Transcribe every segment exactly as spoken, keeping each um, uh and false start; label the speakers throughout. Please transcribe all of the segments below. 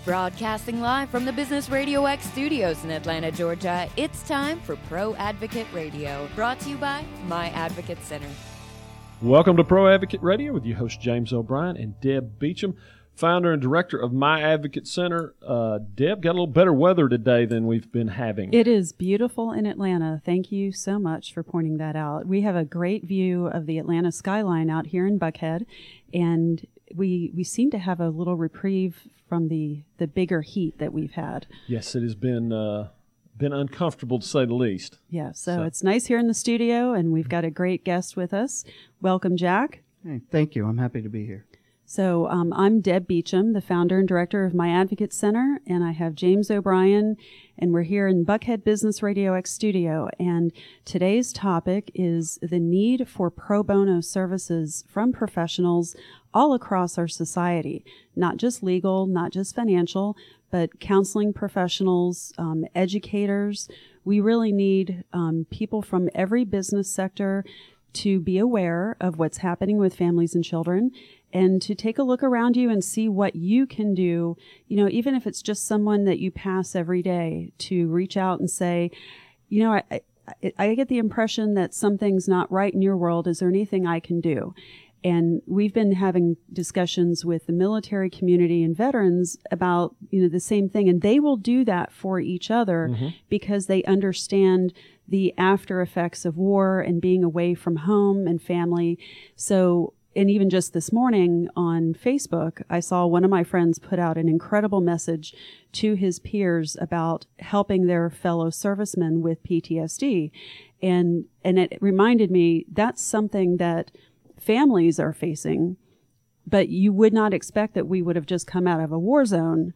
Speaker 1: Broadcasting live from the Business Radio X studios in Atlanta, Georgia, it's time for Pro Advocate Radio, brought to you by My Advocate Center.
Speaker 2: Welcome to Pro Advocate Radio with your host James O'Brien and Deb Beecham, founder and director of My Advocate Center. Uh, Deb, got a little better weather today than we've been having.
Speaker 3: It is beautiful in Atlanta. Thank you so much for pointing that out. We have a great view of the Atlanta skyline out here in Buckhead, and we we seem to have a little reprieve from the, the bigger heat that we've had.
Speaker 2: Yes, it has been uh, been uncomfortable to say the least.
Speaker 3: Yeah, so,
Speaker 2: So.
Speaker 3: it's nice here in the studio, and we've got a great guest with us. Welcome, Jack.
Speaker 4: Hey, thank you. I'm happy to be here.
Speaker 3: So um, I'm Deb Beecham, the founder and director of My Advocate Center, and I have James O'Brien, and we're here in Buckhead Business Radio X studio. And today's topic is the need for pro bono services from professionals all across our society, not just legal, not just financial, but counseling professionals, um, educators. We really need um, people from every business sector to be aware of what's happening with families and children, and to take a look around you and see what you can do, you know, even if it's just someone that you pass every day, to reach out and say, you know, I, I, I get the impression that something's not right in your world. Is there anything I can do? And we've been having discussions with the military community and veterans about, you know, the same thing. And they will do that for each other mm-hmm. because they understand the after effects of war and being away from home and family. So, and even just this morning on Facebook, I saw one of my friends put out an incredible message to his peers about helping their fellow servicemen with P T S D. And, and it reminded me that's something that families are facing, but you would not expect that we would have just come out of a war zone.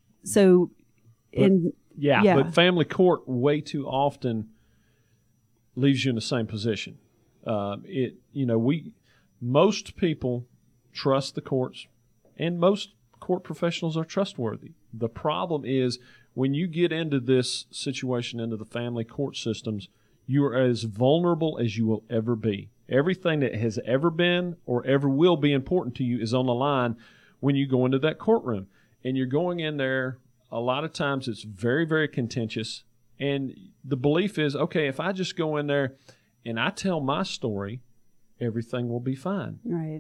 Speaker 3: So,
Speaker 2: but,
Speaker 3: in
Speaker 2: yeah,
Speaker 3: yeah,
Speaker 2: but family court way too often leaves you in the same position. Uh, it, you know, we most people trust the courts, and most court professionals are trustworthy. The problem is when you get into this situation, into the family court systems, you are as vulnerable as you will ever be. Everything that has ever been or ever will be important to you is on the line when you go into that courtroom. And you're going in there, a lot of times it's very, very contentious. And the belief is, okay, if I just go in there and I tell my story, everything will be fine.
Speaker 3: Right.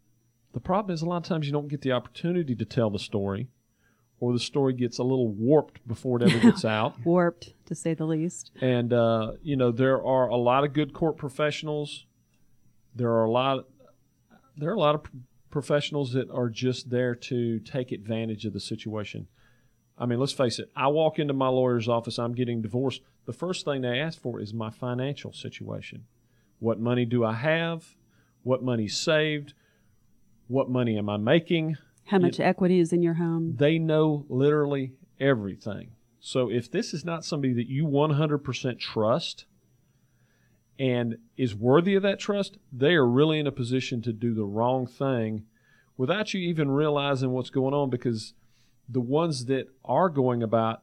Speaker 2: The problem is a lot of times you don't get the opportunity to tell the story, or the story gets a little warped before it ever gets out.
Speaker 3: Warped, to say the least.
Speaker 2: And, uh, you know, there are a lot of good court professionals. There are a lot, there are a lot of professionals that are just there to take advantage of the situation. I mean, let's face it. I walk into my lawyer's office, I'm getting divorced. The first thing they ask for is my financial situation. What money do I have? What money's saved? What money am I making?
Speaker 3: How much
Speaker 2: it,
Speaker 3: equity is in your home?
Speaker 2: They know literally everything. So if this is not somebody that you one hundred percent trust and is worthy of that trust, they are really in a position to do the wrong thing without you even realizing what's going on, because the ones that are going about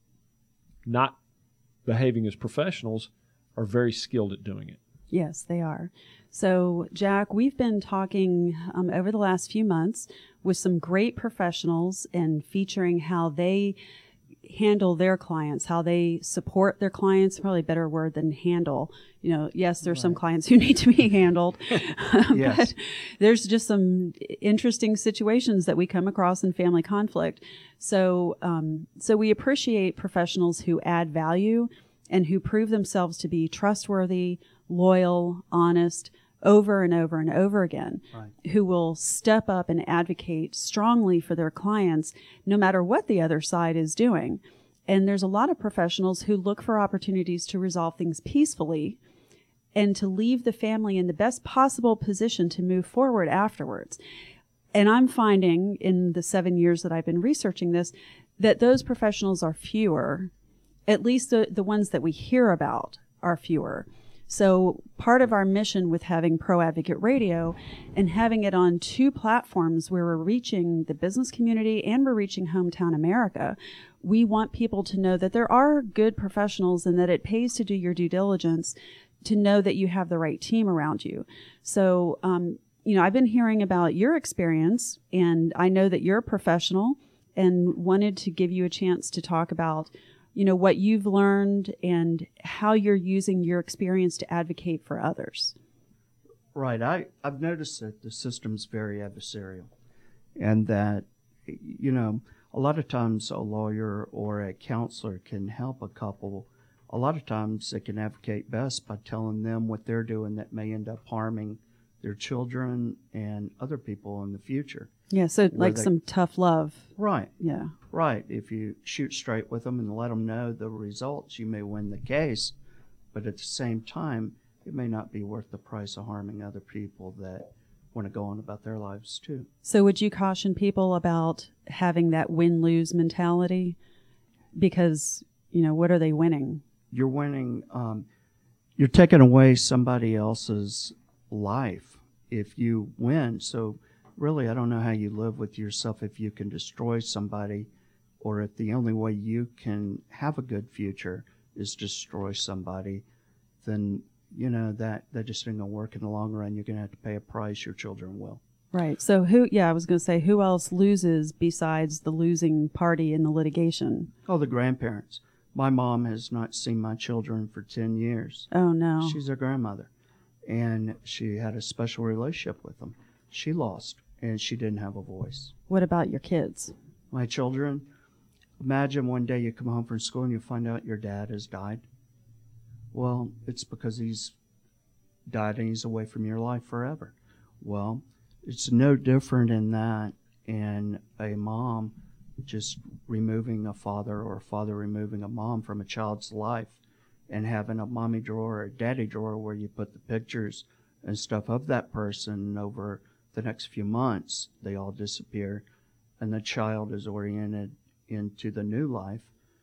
Speaker 2: not behaving as professionals are very skilled at doing it.
Speaker 3: Yes, they are. So, Jack, we've been talking um, over the last few months with some great professionals and featuring how they handle their clients, how they support their clients, probably a better word than handle. You know, yes, there's right. some clients who need to be handled,
Speaker 4: yes.
Speaker 3: but there's just some interesting situations that we come across in family conflict. So, um, so we appreciate professionals who add value and who prove themselves to be trustworthy, loyal, honest, over and over and over again,
Speaker 4: right.
Speaker 3: who will step up and advocate strongly for their clients no matter what the other side is doing. And there's a lot of professionals who look for opportunities to resolve things peacefully and to leave the family in the best possible position to move forward afterwards. And I'm finding in the seven years that I've been researching this, that those professionals are fewer, at least the, the ones that we hear about are fewer. So part of our mission with having Pro Advocate Radio and having it on two platforms where we're reaching the business community and we're reaching hometown America, we want people to know that there are good professionals and that it pays to do your due diligence to know that you have the right team around you. So, um, you know, I've been hearing about your experience, and I know that you're a professional and wanted to give you a chance to talk about, you know, what you've learned and how you're using your experience to advocate for others.
Speaker 4: Right. I, I've noticed that the system's very adversarial, and that, you know, a lot of times a lawyer or a counselor can help a couple. A lot of times they can advocate best by telling them what they're doing that may end up harming their children and other people in the future.
Speaker 3: Yeah, so like
Speaker 4: they,
Speaker 3: some tough love.
Speaker 4: Right.
Speaker 3: Yeah.
Speaker 4: Right. If you shoot straight with them and let them know the results, you may win the case. But at the same time, it may not be worth the price of harming other people that want to go on about their lives too.
Speaker 3: So would you caution people about having that win-lose mentality? Because, you know, what are they winning?
Speaker 4: You're winning, um, you're taking away somebody else's life if you win. So really, I don't know how you live with yourself if you can destroy somebody, or if the only way you can have a good future is destroy somebody. Then, you know, that, that just ain't going to work in the long run. You're going to have to pay a price. Your children will.
Speaker 3: Right. So who, yeah, I was going to say, who else loses besides the losing party in the litigation?
Speaker 4: Oh, the grandparents. My mom has not seen my children for ten years.
Speaker 3: Oh, no.
Speaker 4: She's their grandmother. And she had a special relationship with them. She lost, and she didn't have a voice.
Speaker 3: What about your kids?
Speaker 4: My children, imagine one day you come home from school and you find out your dad has died. Well, it's because he's died and he's away from your life forever. Well, it's no different in that in a mom just removing a father, or a father removing a mom from a child's life, and having a mommy drawer or a daddy drawer where you put the pictures and stuff of that person. Over the next few months, they all disappear, and the child is oriented into the new life.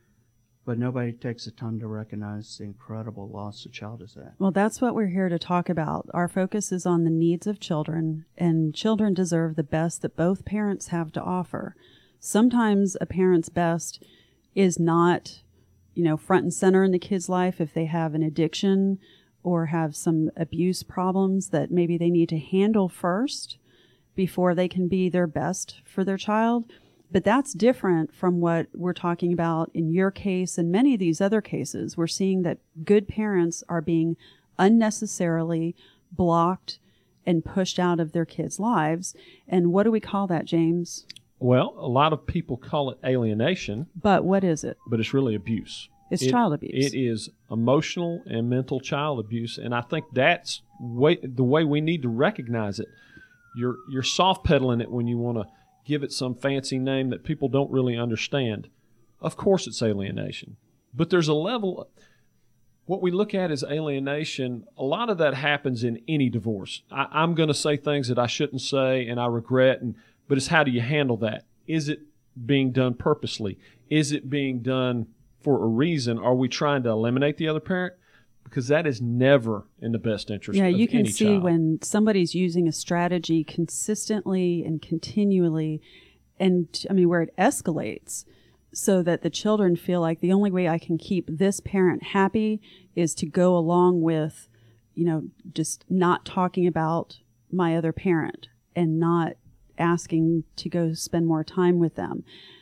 Speaker 4: But nobody takes the time to recognize the incredible loss the child has had.
Speaker 3: Well, that's what we're here to talk about. Our focus is on the needs of children, and children deserve the best that both parents have to offer. Sometimes a parent's best is not, you know, front and center in the kid's life if they have an addiction or have some abuse problems that maybe they need to handle first before they can be their best for their child. But that's different from what we're talking about in your case and many of these other cases. We're seeing that good parents are being unnecessarily blocked and pushed out of their kids' lives. And what do we call that, James?
Speaker 2: Well, a lot of people call it alienation.
Speaker 3: But what is it?
Speaker 2: But it's really abuse.
Speaker 3: It's
Speaker 2: it,
Speaker 3: child abuse.
Speaker 2: It is emotional and mental child abuse, and I think that's way, the way we need to recognize it. You're you're soft pedaling it when you want to give it some fancy name that people don't really understand. Of course it's alienation. But there's a level, what we look at as alienation, a lot of that happens in any divorce. I, I'm going to say things that I shouldn't say and I regret, and but it's how do you handle that? Is it being done purposely? Is it being done for a reason? Are we trying to eliminate the other parent? Because that is never in the best interest
Speaker 3: yeah,
Speaker 2: of any
Speaker 3: you can see
Speaker 2: child.
Speaker 3: When somebody's using a strategy consistently and continually, and I mean where it escalates so that the children feel like the only way I can keep this parent happy is to go along with, you know, just not talking about my other parent and not asking to go spend more time with them.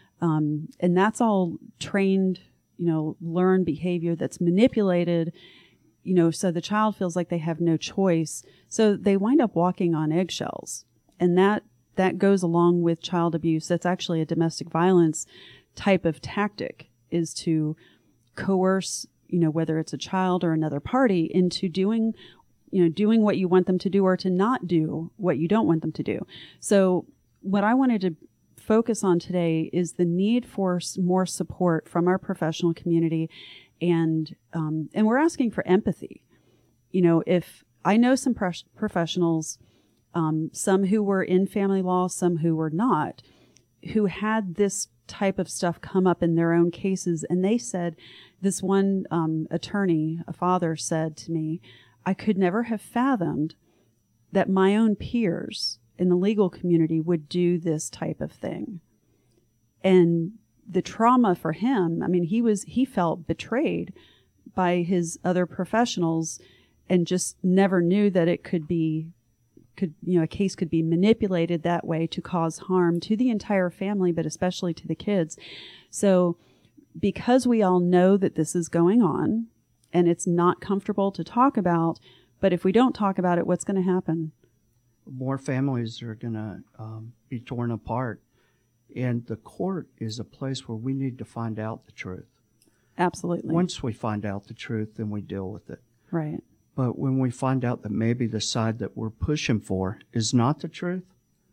Speaker 3: Um, and that's all trained, you know, learned behavior that's manipulated, you know, so the child feels like they have no choice. So they wind up walking on eggshells. And that, that goes along with child abuse. That's actually a domestic violence type of tactic, is to coerce, you know, whether it's a child or another party, into doing, you know, doing what you want them to do or to not do what you don't want them to do. So what I wanted to focus on today is the need for more support from our professional community. And um, and we're asking for empathy. You know, if I know some pres- professionals, um, some who were in family law, some who were not, who had this type of stuff come up in their own cases. And they said, this one um, attorney, a father, said to me, I could never have fathomed that my own peers in the legal community would do this type of thing. And the trauma for him, I mean, he was, he felt betrayed by his other professionals and just never knew that it could be could, you know, a case could be manipulated that way to cause harm to the entire family, but especially to the kids. So because we all know that this is going on and it's not comfortable to talk about, but if we don't talk about it, what's going to happen?
Speaker 4: More families are going to um, be torn apart. And the court is a place where we need to find out the truth.
Speaker 3: Absolutely.
Speaker 4: Once we find out the truth, then we deal with it.
Speaker 3: Right.
Speaker 4: But when we find out that maybe the side that we're pushing for is not the truth,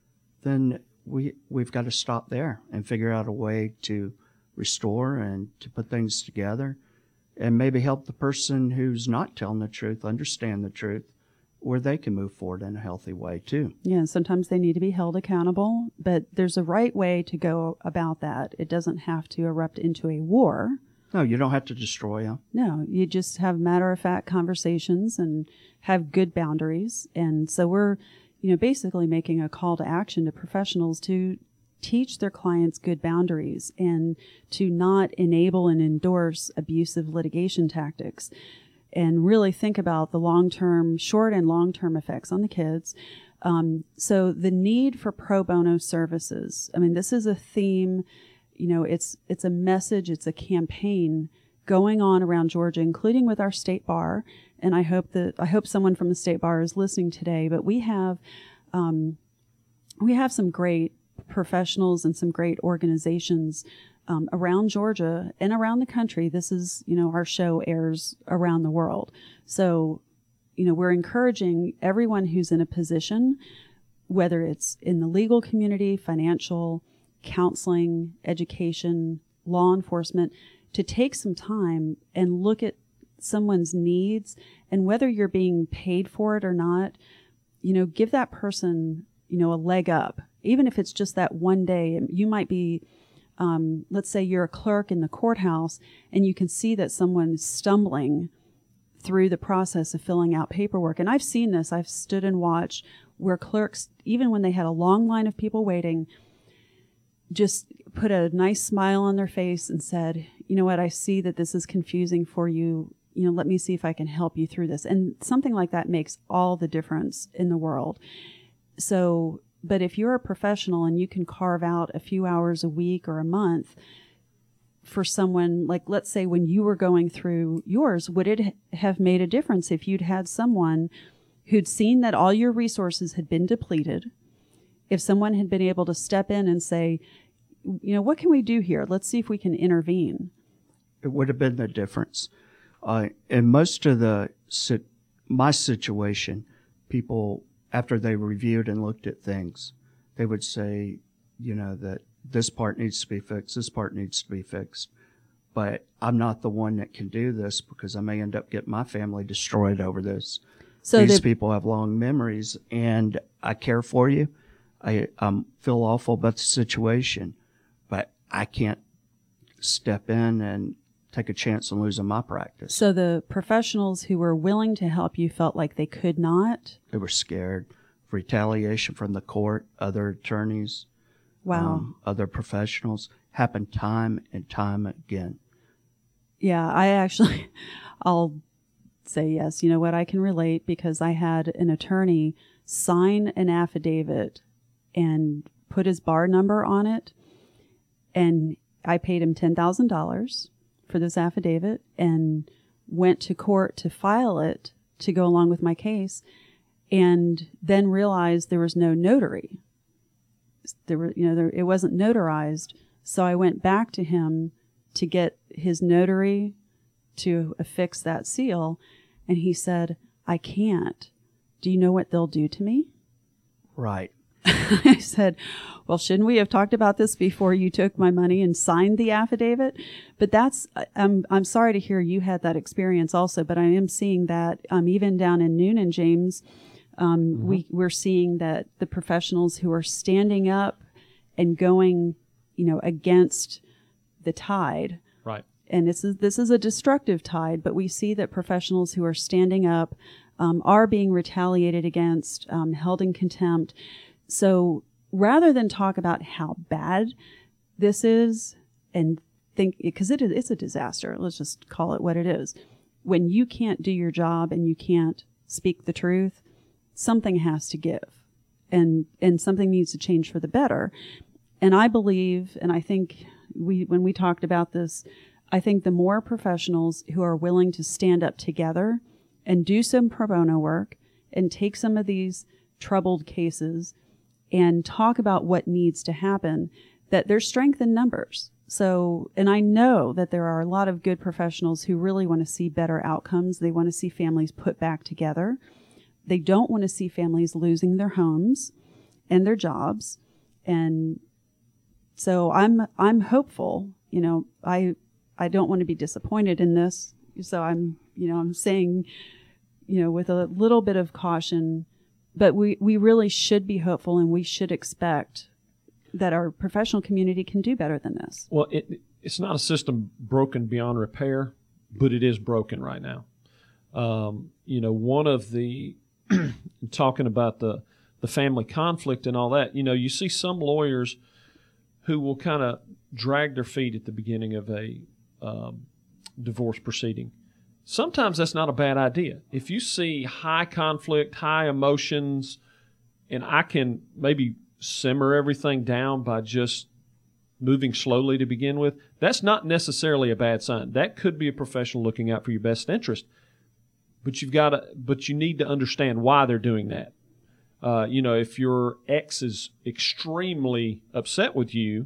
Speaker 4: then we, we've got to stop there and figure out a way to restore and to put things together and maybe help the person who's not telling the truth understand the truth, where they can move forward in a healthy way too.
Speaker 3: Yeah, sometimes they need to be held accountable, but there's a right way to go about that. It doesn't have to erupt into a war.
Speaker 4: No, you don't have to destroy them.
Speaker 3: No, you just have matter-of-fact conversations and have good boundaries. And so we're, you know, basically making a call to action to professionals to teach their clients good boundaries and to not enable and endorse abusive litigation tactics, and really think about the long-term, short and long-term effects on the kids. Um, so the need for pro bono services. I mean, this is a theme, you know, it's it's a message, it's a campaign going on around Georgia, including with our state bar. And I hope that I hope someone from the state bar is listening today. But we have um, we have some great professionals and some great organizations Um, around Georgia and around the country. This is, you know, our show airs around the world. So, you know, we're encouraging everyone who's in a position, whether it's in the legal community, financial, counseling, education, law enforcement, to take some time and look at someone's needs, and whether you're being paid for it or not, you know, give that person, you know, a leg up. Even if it's just that one day, you might be Um, let's say you're a clerk in the courthouse and you can see that someone's stumbling through the process of filling out paperwork. And I've seen this. I've stood and watched where clerks, even when they had a long line of people waiting, just put a nice smile on their face and said, you know what, I see that this is confusing for you. You know, let me see if I can help you through this. And something like that makes all the difference in the world. So, but if you're a professional and you can carve out a few hours a week or a month for someone, like let's say when you were going through yours, would it have made a difference if you'd had someone who'd seen that all your resources had been depleted, if someone had been able to step in and say, you know, what can we do here? Let's see if we can intervene.
Speaker 4: It would have been the difference. Uh, in most of the, my situation, people, after they reviewed and looked at things, they would say, you know, that this part needs to be fixed, this part needs to be fixed. But I'm not the one that can do this because I may end up getting my family destroyed over this. So These the, people have long memories, and I care for you. I um, feel awful about the situation, but I can't step in and take a chance on losing my practice.
Speaker 3: So the professionals who were willing to help you felt like they could not?
Speaker 4: They were scared of retaliation from the court, other attorneys,
Speaker 3: wow,
Speaker 4: um, other professionals. Happened time and time again.
Speaker 3: Yeah, I actually, I'll say yes. You know what? I can relate because I had an attorney sign an affidavit and put his bar number on it, and I paid him ten thousand dollars for this affidavit and went to court to file it to go along with my case, and then realized there was no notary. There were, you know, there, it wasn't notarized. So I went back to him to get his notary to affix that seal, and he said, I can't. Do you know what they'll do to me?
Speaker 4: Right.
Speaker 3: I said, well, shouldn't we have talked about this before you took my money and signed the affidavit? But that's, I'm I'm sorry to hear you had that experience also, but I am seeing that um, even down in Noonan, James, um, mm-hmm. we, we're seeing that the professionals who are standing up and going, you know, against the tide.
Speaker 2: Right.
Speaker 3: And this is, this is a destructive tide, but we see that professionals who are standing up um, are being retaliated against, um, held in contempt. So rather than talk about how bad this is and think, because it is, it's a disaster, let's just call it what it is. When you can't do your job and you can't speak the truth, something has to give, and and something needs to change for the better. And I believe, and I think we when we talked about this, I think the more professionals who are willing to stand up together and do some pro bono work and take some of these troubled cases and talk about what needs to happen, that there's strength in numbers. So, and I know that there are a lot of good professionals who really want to see better outcomes. They want to see families put back together. They don't want to see families losing their homes and their jobs. And so I'm I'm hopeful. You know, I I don't want to be disappointed in this. So I'm, you know, I'm saying, you know, with a little bit of caution, but we, we really should be hopeful, and we should expect that our professional community can do better than this.
Speaker 2: Well, it, it's not a system broken beyond repair, but it is broken right now. Um, you know, one of the, talking about the, the family conflict and all that, you know, you see some lawyers who will kind of drag their feet at the beginning of a um, divorce proceeding. Sometimes that's not a bad idea. If you see high conflict, high emotions, and I can maybe simmer everything down by just moving slowly to begin with, that's not necessarily a bad sign. That could be a professional looking out for your best interest. But you've got to, but you need to understand why they're doing that. Uh, you know, if your ex is extremely upset with you,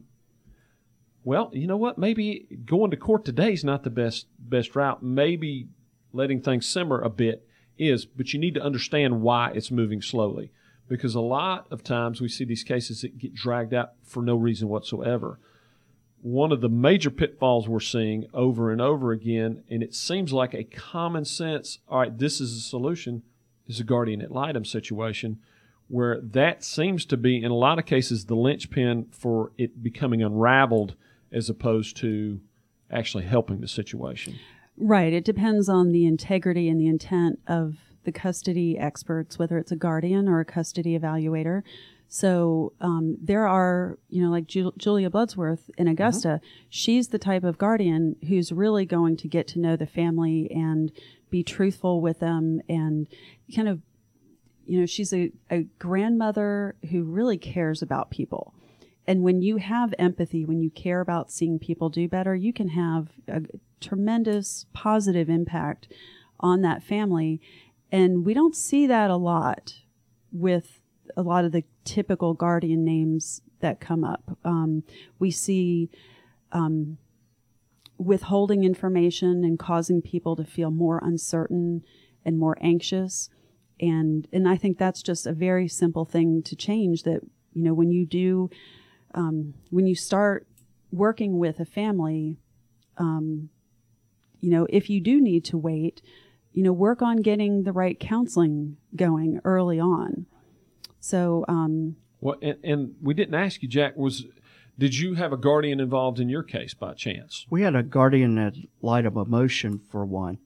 Speaker 2: well, you know what? Maybe going to court today is not the best best route. Maybe letting things simmer a bit is, but you need to understand why it's moving slowly. Because a lot of times we see these cases that get dragged out for no reason whatsoever. One of the major pitfalls we're seeing over and over again, and it seems like a common sense, all right, this is a solution, is a guardian ad litem situation, where that seems to be, in a lot of cases, the linchpin for it becoming unraveled as opposed to actually helping the situation.
Speaker 3: Right. It depends on the integrity and the intent of the custody experts, whether it's a guardian or a custody evaluator. So um, there are, you know, like Ju- Julia Bloodsworth in Augusta, mm-hmm. she's the type of guardian who's really going to get to know the family and be truthful with them, and kind of, you know, she's a, a grandmother who really cares about people. And when you have empathy, when you care about seeing people do better, you can have a tremendous positive impact on that family. And we don't see that a lot with a lot of the typical guardian names that come up. Um, we see um, withholding information and causing people to feel more uncertain and more anxious. And and I think that's just a very simple thing to change, that, you know, when you do, um, when you start working with a family, um, you know, if you do need to wait, you know, work on getting the right counseling going early on. So, um,
Speaker 2: well, and, and we didn't ask you, Jack, was, did you have a guardian involved in your case by chance?
Speaker 4: We had a guardian ad litem motion for one,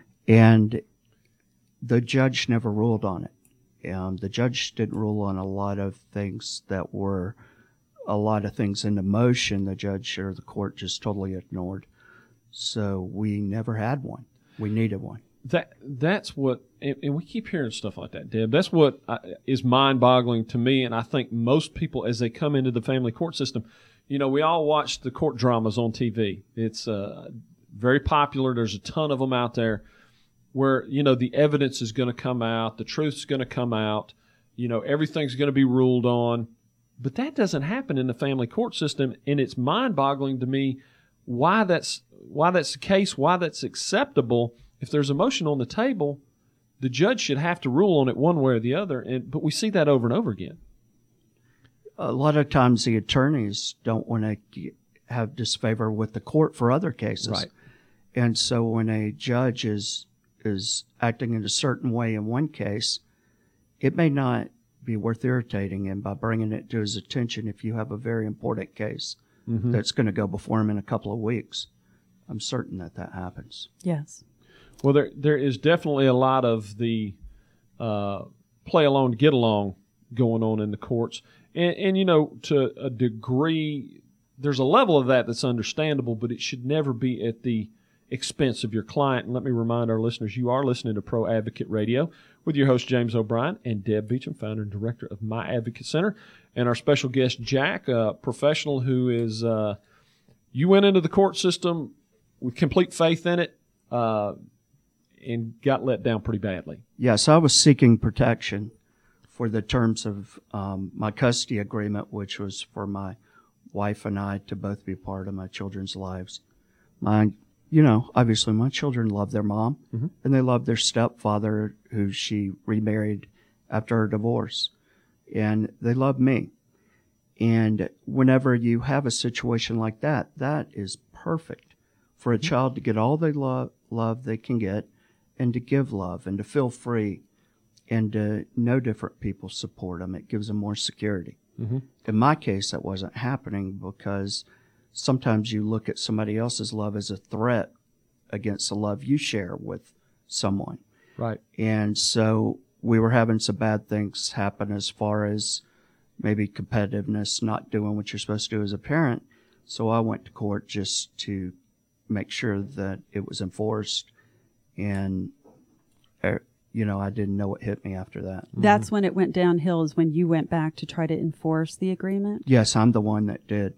Speaker 4: and the judge never ruled on it. Um, the judge didn't rule on a lot of things that were, a lot of things in the motion the judge or the court just totally ignored. So we never had one. We needed one.
Speaker 2: That that's what, and, and we keep hearing stuff like that, Deb. That's what uh, is mind-boggling to me, and I think most people as they come into the family court system, you know, we all watch the court dramas on T V. It's uh, very popular. There's a ton of them out there where, you know, the evidence is going to come out, the truth's going to come out, you know, everything's going to be ruled on. But that doesn't happen in the family court system, and it's mind-boggling to me why that's why that's the case, why that's acceptable. If there's a motion on the table, the judge should have to rule on it one way or the other. And but we see that over and over again.
Speaker 4: A lot of times the attorneys don't want to have disfavor with the court for other cases.
Speaker 2: Right.
Speaker 4: And so when a judge is is acting in a certain way in one case, it may not be worth irritating him by bringing it to his attention if you have a very important case mm-hmm. that's going to go before him in a couple of weeks. I'm certain that that happens.
Speaker 3: Yes.
Speaker 2: Well, there there is definitely a lot of the uh, play along to get along going on in the courts. And, and, you know, to a degree, there's a level of that that's understandable, but it should never be at the expense of your client. And let me remind our listeners, you are listening to Pro Advocate Radio with your host, James O'Brien, and Deb Beecham, founder and director of My Advocate Center, and our special guest, Jack, a professional who is, uh, you went into the court system with complete faith in it uh, and got let down pretty badly.
Speaker 4: Yes, I was seeking protection for the terms of um, my custody agreement, which was for my wife and I to both be part of my children's lives. My, you know, obviously my children love their mom, mm-hmm. and they love their stepfather, who she remarried after her divorce, and they love me. And whenever you have a situation like that, that is perfect for a mm-hmm. child to get all the love, love they can get, and to give love, and to feel free, and to know different people support them. It gives them more security. Mm-hmm. In my case, that wasn't happening because sometimes you look at somebody else's love as a threat against the love you share with someone.
Speaker 2: Right.
Speaker 4: And so we were having some bad things happen as far as maybe competitiveness, not doing what you're supposed to do as a parent. So I went to court just to make sure that it was enforced, and uh, you know, I didn't know what hit me after that.
Speaker 3: That's mm-hmm. when it went downhill, is when you went back to try to enforce the agreement?
Speaker 4: Yes, I'm the one that did.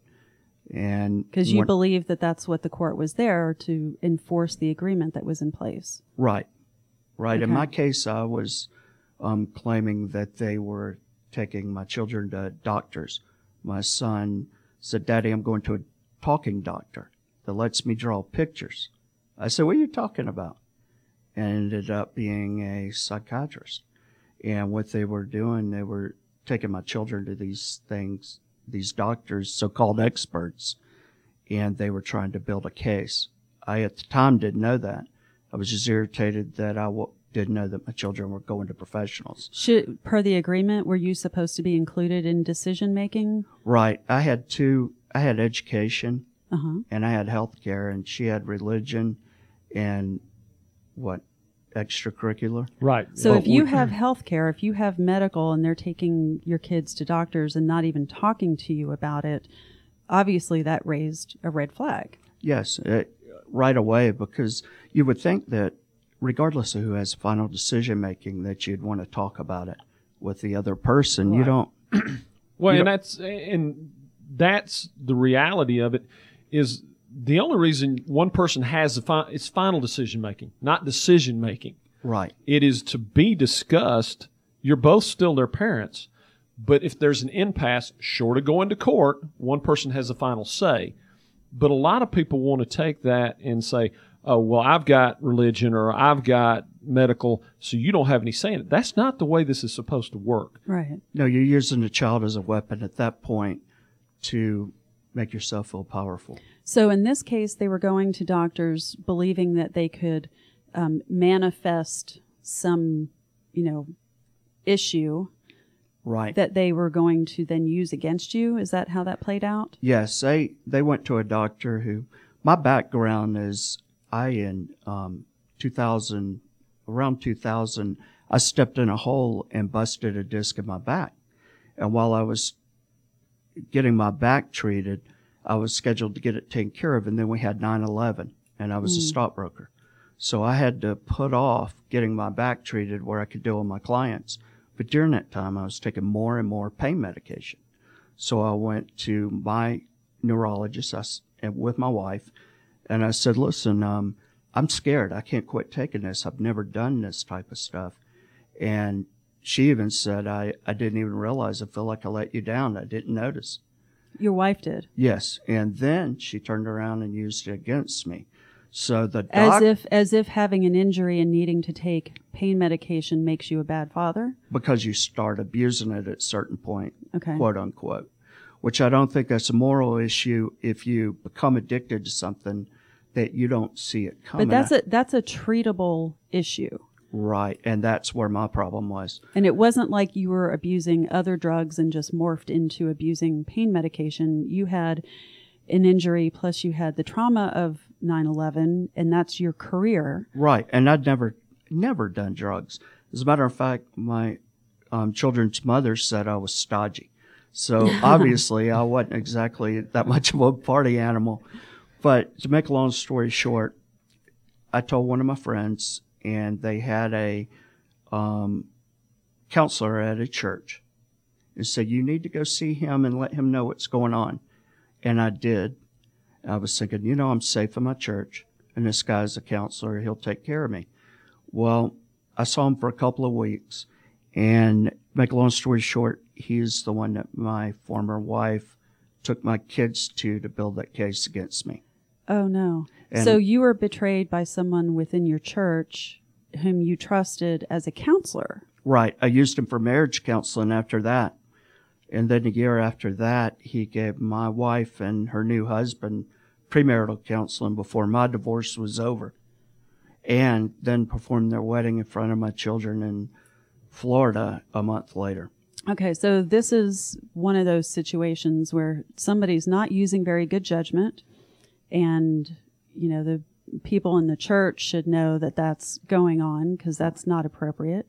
Speaker 4: And
Speaker 3: because you
Speaker 4: when,
Speaker 3: believed that that's what the court was there to enforce the agreement that was in place.
Speaker 4: Right. Right.
Speaker 3: Okay.
Speaker 4: In my case, I was um, claiming that they were taking my children to doctors. My son said, "Daddy, I'm going to a talking doctor that lets me draw pictures." I said, "What are you talking about?" And ended up being a psychiatrist. And what they were doing, they were taking my children to these things, these doctors, so-called experts, and they were trying to build a case. I, at the time, didn't know that. I was just irritated that I w- didn't know that my children were going to professionals.
Speaker 3: Should, per the agreement, were you supposed to be included in decision-making?
Speaker 4: Right. I had two, I had education,
Speaker 3: uh-huh.
Speaker 4: and I had health care, and she had religion and what, extracurricular?
Speaker 2: Right.
Speaker 3: So
Speaker 2: well,
Speaker 3: if you
Speaker 2: we,
Speaker 3: have health care, if you have medical, and they're taking your kids to doctors and not even talking to you about it, obviously that raised a red flag.
Speaker 4: Yes, it, right away, because you would think that regardless of who has final decision making, that you'd want to talk about it with the other person.
Speaker 2: Right.
Speaker 4: You don't.
Speaker 2: Well,
Speaker 4: you
Speaker 2: and
Speaker 4: don't,
Speaker 2: that's and that's the reality of it. Is the only reason one person has the fi- it's final decision making, not decision making.
Speaker 4: Right.
Speaker 2: It is to be discussed. You're both still their parents, but if there's an impasse, short of going to court, one person has the final say. But a lot of people want to take that and say, "Oh, well, I've got religion or I've got medical, so you don't have any say in it." That's not the way this is supposed to work.
Speaker 3: Right.
Speaker 4: No, you're using the child as a weapon at that point to make yourself feel powerful.
Speaker 3: So in this case, they were going to doctors believing that they could um, manifest some, you know, issue
Speaker 4: Right.
Speaker 3: that they were going to then use against you. Is that how that played out?
Speaker 4: Yes, they they went to a doctor who, my background is, I in um, two thousand, around two thousand, I stepped in a hole and busted a disc in my back. And while I was getting my back treated, I was scheduled to get it taken care of, and then we had nine eleven, and I was mm. a stockbroker. So I had to put off getting my back treated where I could deal with my clients. But during that time, I was taking more and more pain medication. So I went to my neurologist I, and with my wife, and I said, "Listen, um, I'm scared. I can't quit taking this. I've never done this type of stuff." And she even said, I, I didn't even realize. I feel like I let you down. I didn't notice.
Speaker 3: Your wife did?
Speaker 4: Yes. And then she turned around and used it against me. So the doc-
Speaker 3: as if as if having an injury and needing to take pain medication makes you a bad father?
Speaker 4: Because you start abusing it at a certain point,
Speaker 3: okay.
Speaker 4: quote unquote, which I don't think that's a moral issue if you become addicted to something that you don't see it coming.
Speaker 3: But that's a that's a treatable issue.
Speaker 4: Right, and that's where my problem was.
Speaker 3: And it wasn't like you were abusing other drugs and just morphed into abusing pain medication. You had an injury, plus you had the trauma of nine eleven, and that's your career.
Speaker 4: Right, and I'd never, never done drugs. As a matter of fact, my um, children's mother said I was stodgy. So obviously I wasn't exactly that much of a party animal. But to make a long story short, I told one of my friends, and they had a um, counselor at a church, and said, you need to go see him and let him know what's going on. And I did. I was thinking, you know, I'm safe in my church, and this guy's a counselor. He'll take care of me. Well, I saw him for a couple of weeks, and make a long story short, he's the one that my former wife took my kids to to build that case against me.
Speaker 3: Oh, no.
Speaker 4: And
Speaker 3: so you were betrayed by someone within your church whom you trusted as a counselor.
Speaker 4: Right. I used him for marriage counseling after that. And then a year after that, he gave my wife and her new husband premarital counseling before my divorce was over. And then performed their wedding in front of my children in Florida a month later.
Speaker 3: Okay, so this is one of those situations where somebody's not using very good judgment, and, you know, the people in the church should know that that's going on, because that's not appropriate.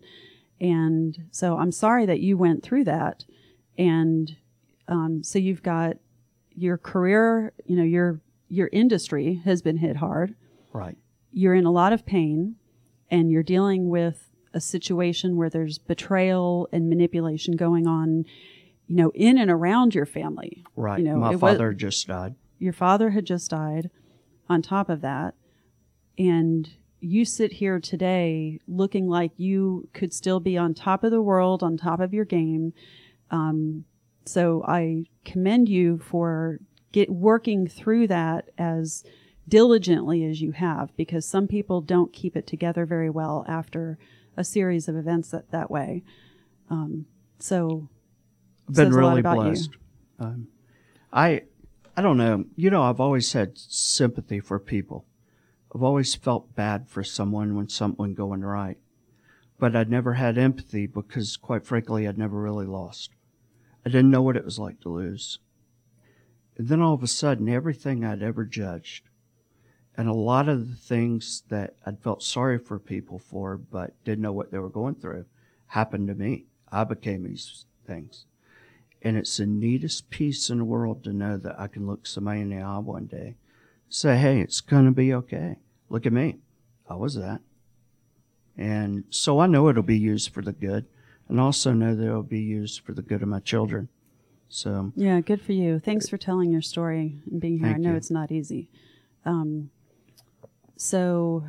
Speaker 3: And so I'm sorry that you went through that. And um, so you've got your career, you know, your your industry has been hit hard.
Speaker 4: Right.
Speaker 3: You're in a lot of pain, and you're dealing with a situation where there's betrayal and manipulation going on, you know, in and around your family.
Speaker 4: Right.
Speaker 3: You know,
Speaker 4: my
Speaker 3: it
Speaker 4: father
Speaker 3: was,
Speaker 4: just died.
Speaker 3: Your father had just died on top of that. And you sit here today looking like you could still be on top of the world, on top of your game. Um, so I commend you for get working through that as diligently as you have, because some people don't keep it together very well after a series of events that, that way. Um, so
Speaker 4: I've been
Speaker 3: says a lot
Speaker 4: really
Speaker 3: about
Speaker 4: blessed. Um, I, I don't know. You know, I've always had sympathy for people. I've always felt bad for someone when something going right. But I'd never had empathy because, quite frankly, I'd never really lost. I didn't know what it was like to lose. And then all of a sudden, everything I'd ever judged, and a lot of the things that I'd felt sorry for people for but didn't know what they were going through, happened to me. I became these things. And it's the neatest piece in the world to know that I can look somebody in the eye one day, say, hey, it's going to be okay. Look at me. I was that. And so I know it'll be used for the good, and also know that it'll be used for the good of my children. So
Speaker 3: Yeah, good for you. Thanks for telling your story and being here.
Speaker 4: Thank
Speaker 3: I know
Speaker 4: you.
Speaker 3: it's not easy. Um, so,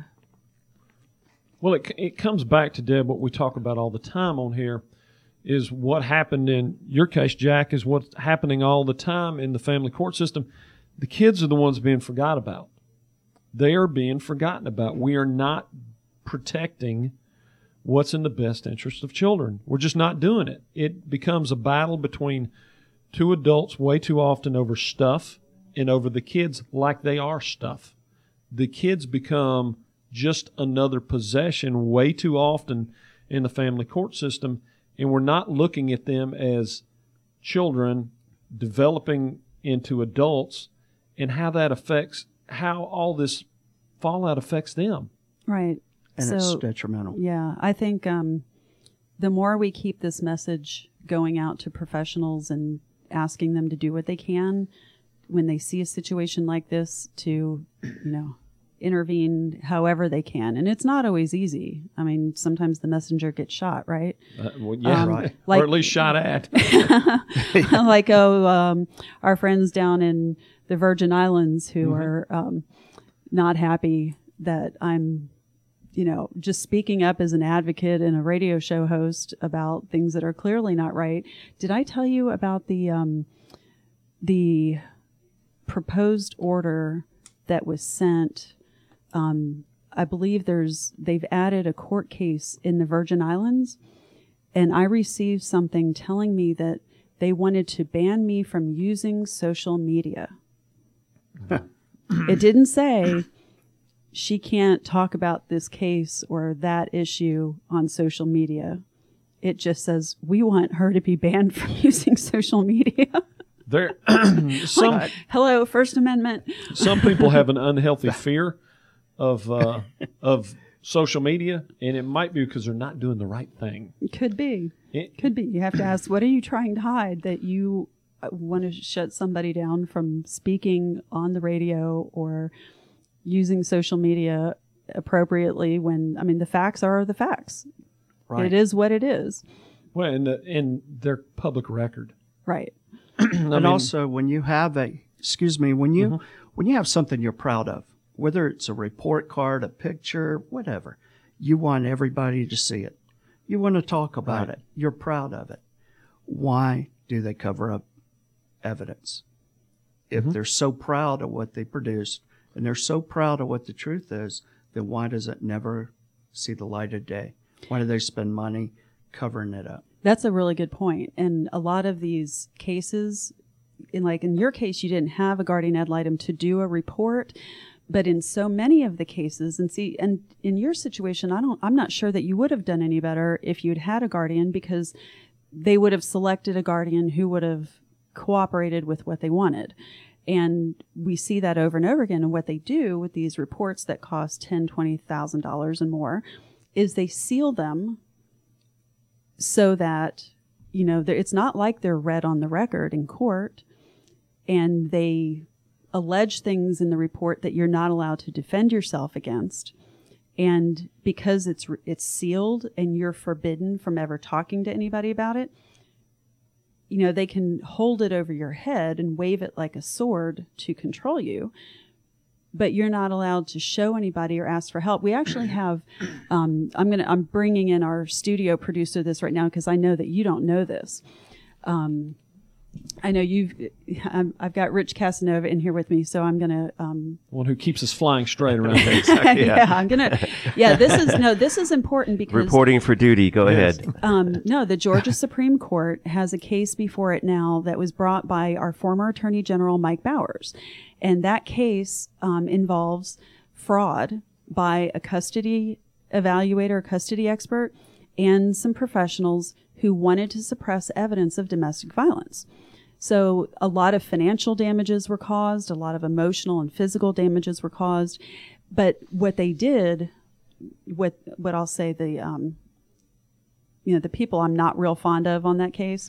Speaker 2: Well, it, it comes back to, Deb, what we talk about all the time on here is what happened in your case, Jack, is what's happening all the time in the family court system. The kids are the ones being forgot about. They are being forgotten about. We are not protecting what's in the best interest of children. We're just not doing it. It becomes a battle between two adults way too often over stuff and over the kids like they are stuff. The kids become just another possession way too often in the family court system, and we're not looking at them as children developing into adults and how that affects, how all this fallout affects them.
Speaker 3: right.
Speaker 4: and
Speaker 3: so,
Speaker 4: it's detrimental.
Speaker 3: Yeah, I think um, the more we keep this message going out to professionals and asking them to do what they can when they see a situation like this to, you know, intervene however they can. And it's not always easy. I mean, sometimes the messenger gets shot, right?
Speaker 2: Uh, well, yeah,
Speaker 3: Um,
Speaker 2: right.
Speaker 3: like-
Speaker 2: or at least shot at.
Speaker 3: like, oh, um, our friends down in the Virgin Islands who
Speaker 2: Mhm.
Speaker 3: are um, not happy that I'm, you know, just speaking up as an advocate and a radio show host about things that are clearly not right. Did I tell you about the um, the proposed order that was sent? Um, I believe there's they've added a court case in the Virgin Islands, and I received something telling me that they wanted to ban me from using social media. It didn't say she can't talk about this case or that issue on social media. It just says we want her to be banned from using social media.
Speaker 2: There, some
Speaker 3: Hello, First Amendment.
Speaker 2: some people have an unhealthy fear of uh, of social media, and it might be because they're not doing the right thing.
Speaker 3: Could be.
Speaker 2: It,
Speaker 3: Could be. You have to ask, what are you trying to hide that you uh, want to shut somebody down from speaking on the radio or using social media appropriately when, I mean, the facts are the facts.
Speaker 4: Right.
Speaker 3: It is what it is.
Speaker 2: Well, and, the, and they're public record.
Speaker 3: Right.
Speaker 4: and
Speaker 2: mean-
Speaker 4: also, when you have a, excuse me, when you
Speaker 2: Mhm.
Speaker 4: when you have something you're proud of, whether it's a report card, a picture, whatever, you want everybody to see it. You want to talk about
Speaker 2: Right.
Speaker 4: it. You're proud of it. Why do they cover up evidence? If
Speaker 2: Mhm.
Speaker 4: they're so proud of what they produced and they're so proud of what the truth is, then why does it never see the light of day? Why do they spend money covering it up?
Speaker 3: That's a really good point. And a lot of these cases, in like in your case, you didn't have a guardian ad litem to do a report, but in so many of the cases, and see, and in your situation, I don't, I'm not sure that you would have done any better if you'd had a guardian, because they would have selected a guardian who would have cooperated with what they wanted. And we see that over and over again. And what they do with these reports that cost ten thousand dollars, twenty thousand dollars and more is they seal them so that, you know, it's not like they're read on the record in court, and they allege things in the report that you're not allowed to defend yourself against. And because it's it's sealed and you're forbidden from ever talking to anybody about it, you know, they can hold it over your head and wave it like a sword to control you, but you're not allowed to show anybody or ask for help. We actually have, um, I'm going to, I'm bringing in our studio producer this right now, because I know that you don't know this. Um, I know you've, I'm, I've got Rich Casanova in here with me, so I'm going to, um,
Speaker 2: One who keeps us flying straight around here.
Speaker 5: Exactly,
Speaker 3: yeah.
Speaker 5: yeah.
Speaker 3: I'm going to, yeah, this is, no, this is important because
Speaker 5: Reporting for duty. Go
Speaker 2: Yes.
Speaker 5: ahead.
Speaker 3: Um, no, the Georgia Supreme Court has a case before it now that was brought by our former Attorney General, Mike Bowers. And that case um, involves fraud by a custody evaluator, a custody expert, and some professionals who wanted to suppress evidence of domestic violence. So a lot of financial damages were caused, a lot of emotional and physical damages were caused. But what they did, what what I'll say the um, you know, the people I'm not real fond of on that case,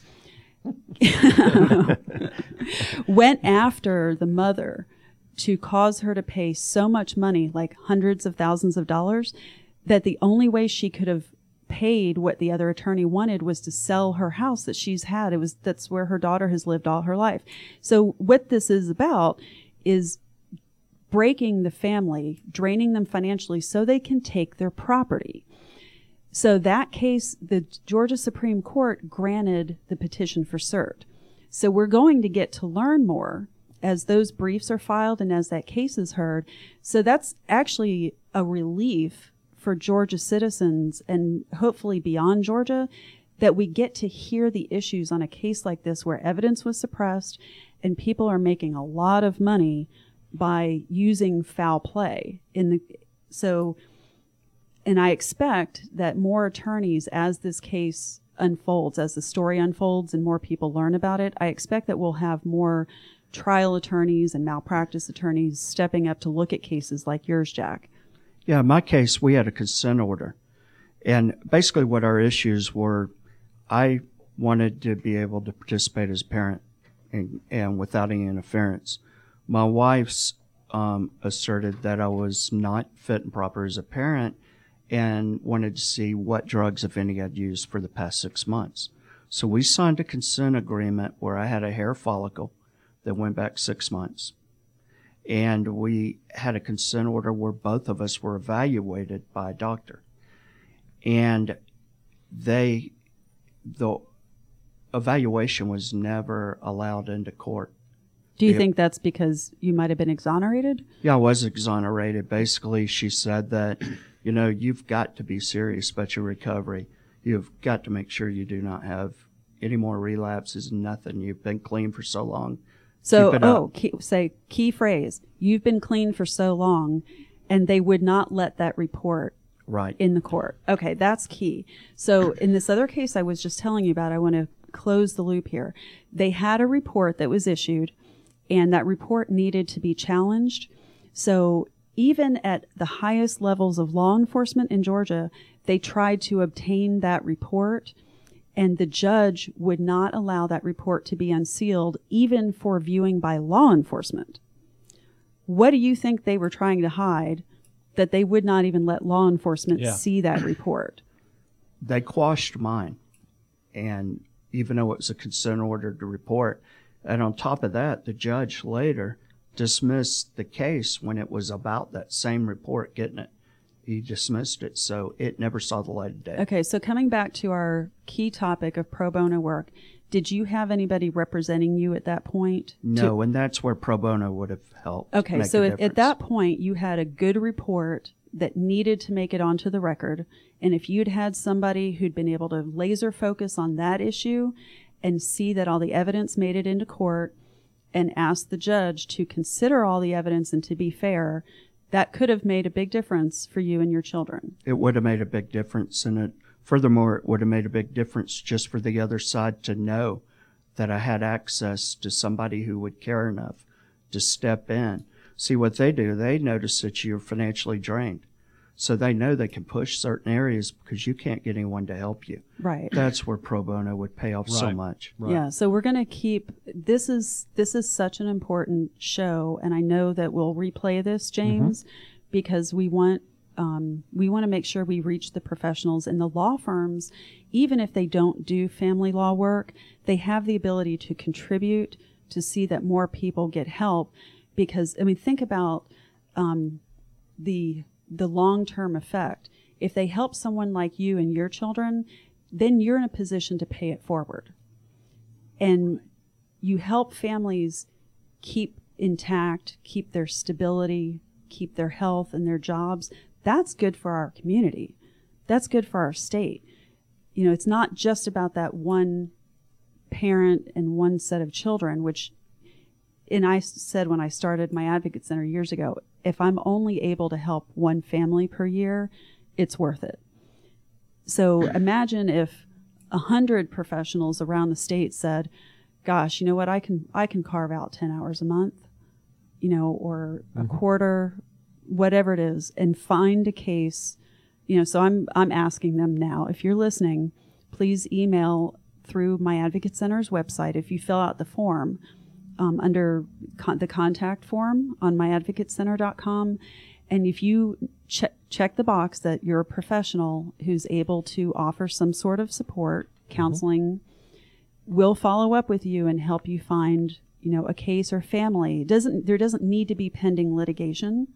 Speaker 3: went after the mother to cause her to pay so much money, like hundreds of thousands of dollars, that the only way she could have paid what the other attorney wanted was to sell her house that she's had. It was, that's where her daughter has lived all her life. So what this is about is breaking the family, draining them financially so they can take their property. So that case, the Georgia Supreme Court granted the petition for cert. So we're going to get to learn more as those briefs are filed and as that case is heard. So that's actually a relief for Georgia citizens and hopefully beyond Georgia, that we get to hear the issues on a case like this where evidence was suppressed and people are making a lot of money by using foul play in the, so, and I expect that more attorneys, as this case unfolds, as the story unfolds and more people learn about it, I expect that we'll have more trial attorneys and malpractice attorneys stepping up to look at cases like yours, Jack.
Speaker 4: Yeah, in my case, we had a consent order. And basically what our issues were, I wanted to be able to participate as a parent and, and without any interference. My wife's um, asserted that I was not fit and proper as a parent and wanted to see what drugs, if any, I'd used for the past six months. So we signed a consent agreement where I had a hair follicle that went back six months. And we had a consent order where both of us were evaluated by a doctor. And they, the evaluation was never allowed into court.
Speaker 3: Do you
Speaker 4: Yeah.
Speaker 3: think that's because you might have been exonerated?
Speaker 4: Yeah, I was exonerated. Basically, she said that, you know, you've got to be serious about your recovery. You've got to make sure you do not have any more relapses, nothing. You've been clean for so long.
Speaker 3: So,
Speaker 4: Keep it up.
Speaker 3: oh, key, say key phrase, you've been clean for so long, and they would not let that report
Speaker 4: Right.
Speaker 3: in the court. Okay, that's key. So in this other case I was just telling you about, I want to close the loop here. They had a report that was issued, and that report needed to be challenged. So even at the highest levels of law enforcement in Georgia, they tried to obtain that report, and the judge would not allow that report to be unsealed, even for viewing by law enforcement. What do you think they were trying to hide? that they would not even let law enforcement
Speaker 2: Yeah.
Speaker 3: see that report.
Speaker 4: They quashed mine, and even though it was a consent order to report, and on top of that, the judge later dismissed the case when it was about that same report getting it. He dismissed it, so it never saw the light of day.
Speaker 3: Okay, so coming back to our key topic of pro bono work, did you have anybody representing you at that point?
Speaker 4: No, and that's where pro bono would have helped.
Speaker 3: Okay,
Speaker 4: make
Speaker 3: so
Speaker 4: a
Speaker 3: at, at that point, you had a good report that needed to make it onto the record. And if you'd had somebody who'd been able to laser focus on that issue and see that all the evidence made it into court and ask the judge to consider all the evidence and to be fair, that could have made a big difference for you and your children.
Speaker 4: It would have made a big difference, and it furthermore, it would have made a big difference just for the other side to know that I had access to somebody who would care enough to step in. See, what they do, they notice that you're financially drained. So they know they can push certain areas because you can't get anyone to help you.
Speaker 3: Right.
Speaker 4: That's where pro bono would pay off so
Speaker 2: Right.
Speaker 4: much.
Speaker 2: Right.
Speaker 3: Yeah, so we're going to keep this is this is such an important show, and I know that we'll replay this, James, because we want um, we want to make sure we reach the professionals in the law firms. Even if they don't do family law work, they have the ability to contribute to see that more people get help. Because I mean, think about um, the the long-term effect. If they help someone like you and your children, then you're in a position to pay it forward. And you help families keep intact, keep their stability, keep their health and their jobs. That's good for our community. That's good for our state. You know, it's not just about that one parent and one set of children, which, and I said when I started my Advocate Center years ago, if I'm only able to help one family per year, it's worth it. So imagine if a hundred professionals around the state said, gosh, you know what, I can I can carve out ten hours a month, you know, or a quarter, whatever it is, and find a case. You know, so I'm I'm asking them now, if you're listening, please email through My Advocate Center's website. If you fill out the form, Um, under con- the contact form on my advocate center dot com. And if you che- check the box that you're a professional who's able to offer some sort of support, counseling, mm-hmm. we'll follow up with you and help you find, you know, a case or family. It doesn't, there doesn't need to be pending litigation,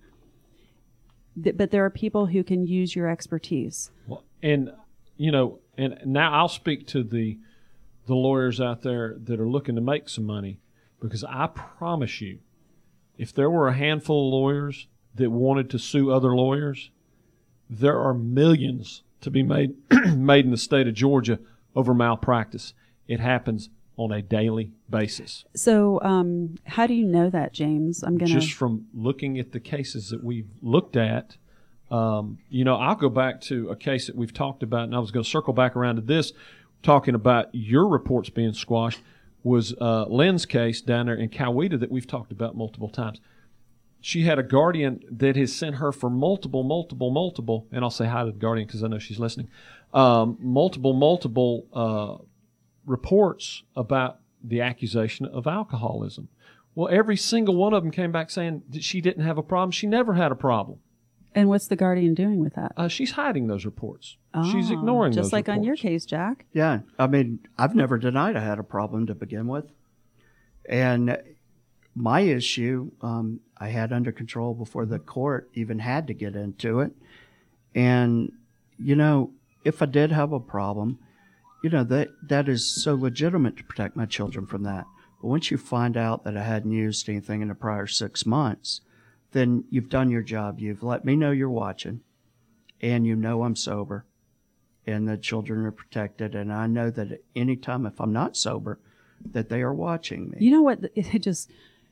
Speaker 3: th- but there are people who can use your expertise.
Speaker 2: Well, and, you know, and now I'll speak to the the lawyers out there that are looking to make some money. Because I promise you, if there were a handful of lawyers that wanted to sue other lawyers, there are millions to be made made in the state of Georgia over malpractice. It happens on a daily basis.
Speaker 3: So um, how do you know that, James? I'm going to...
Speaker 2: Just from looking at the cases that we've looked at, um, you know, I'll go back to a case that we've talked about, and I was going to circle back around to this, talking about your reports being squashed. Was uh, Lynn's case down there in Coweta that we've talked about multiple times. She had a guardian that has sent her for multiple, multiple, multiple, and I'll say hi to the guardian because I know she's listening, um, multiple, multiple uh, reports about the accusation of alcoholism. Well, every single one of them came back saying that she didn't have a problem. She never had a problem.
Speaker 3: And what's the guardian doing with that?
Speaker 2: Uh, she's hiding those reports.
Speaker 3: Oh,
Speaker 2: she's ignoring those
Speaker 3: just like
Speaker 2: reports.
Speaker 3: on your case, Jack.
Speaker 4: Yeah, I mean, I've never denied I had a problem to begin with. And my issue, um, I had under control before the court even had to get into it. And, you know, if I did have a problem, you know, that that is so legitimate to protect my children from that. But once you find out that I hadn't used anything in the prior six months, then you've done your job. You've let me know you're watching, and you know I'm sober, and the children are protected. And I know that at any time, if I'm not sober, that they are watching me.
Speaker 3: You know what? It just,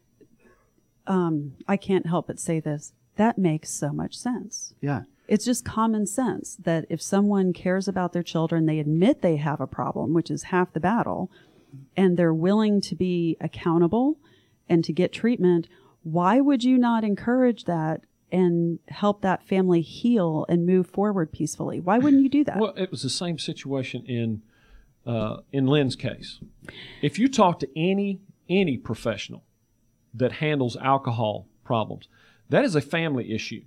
Speaker 3: um, I can't help but say this. That makes so much sense.
Speaker 4: Yeah.
Speaker 3: It's just common sense that if someone cares about their children, they admit they have a problem, which is half the battle, and they're willing to be accountable and to get treatment. Why would you not encourage that and help that family heal and move forward peacefully? Why wouldn't you do that?
Speaker 2: Well, it was the same situation in uh, in Lynn's case. If you talk to any any professional that handles alcohol problems, that is a family issue.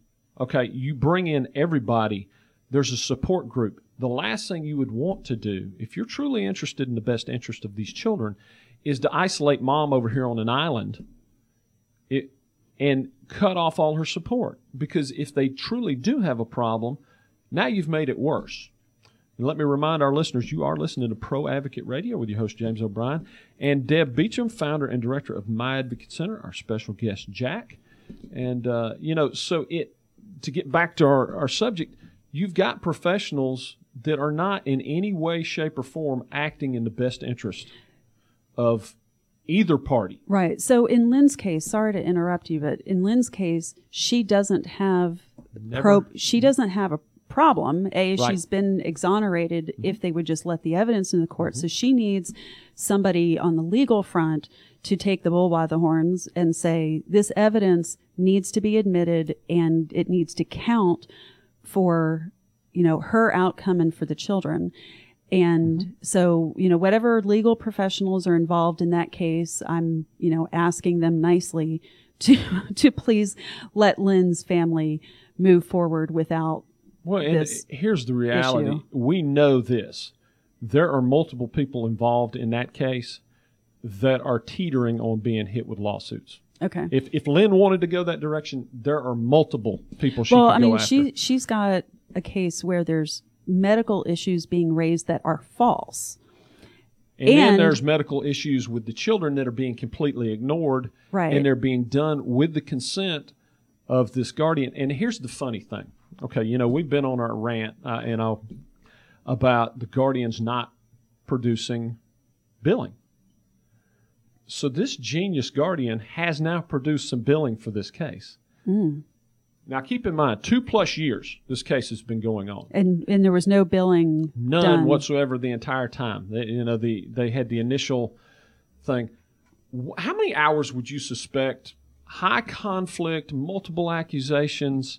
Speaker 2: Okay, you bring in everybody. There's a support group. The last thing you would want to do, if you're truly interested in the best interest of these children, is to isolate mom over here on an island it, and cut off all her support. Because if they truly do have a problem, now you've made it worse. And let me remind our listeners, you are listening to Pro Advocate Radio with your host, James O'Brien, and Deb Beecham, founder and director of My Advocate Center, our special guest, Jack. And, uh, you know, so it to get back to our, our subject, you've got professionals that are not in any way, shape, or form acting in the best interest of either party.
Speaker 3: Right. So in Lynn's case, sorry to interrupt you, but in Lynn's case, she doesn't have
Speaker 2: Never-
Speaker 3: pro- she doesn't have a problem. A,
Speaker 2: Right.
Speaker 3: she's been exonerated if they would just let the evidence in the court. So she needs somebody on the legal front to take the bull by the horns and say, this evidence needs to be admitted and it needs to count for, you know, her outcome and for the children. And so, you know, whatever legal professionals are involved in that case, I'm, you know, asking them nicely to to please let Lynn's family move forward without
Speaker 2: Well, and
Speaker 3: this
Speaker 2: here's the reality.
Speaker 3: issue.
Speaker 2: We know this. There are multiple people involved in that case that are teetering on being hit with lawsuits.
Speaker 3: Okay.
Speaker 2: If if Lynn wanted to go that direction, there are multiple people she
Speaker 3: well,
Speaker 2: could
Speaker 3: I mean,
Speaker 2: go after.
Speaker 3: she she's got a case where there's medical issues being raised that are false.
Speaker 2: and, then
Speaker 3: and-
Speaker 2: there's medical issues with the children that are being completely ignored,
Speaker 3: Right.
Speaker 2: and they're being done with the consent of this guardian. And here's the funny thing. Okay, you know, we've been on our rant, uh, you know, about the guardians not producing billing. So this genius guardian has now produced some billing for this case.
Speaker 3: Mm.
Speaker 2: Now, keep in mind, two plus years this case has been going on.
Speaker 3: And and there was no billing
Speaker 2: None
Speaker 3: done.
Speaker 2: whatsoever the entire time. They, you know, the they had the initial thing. Wh- How many hours would you suspect high conflict, multiple accusations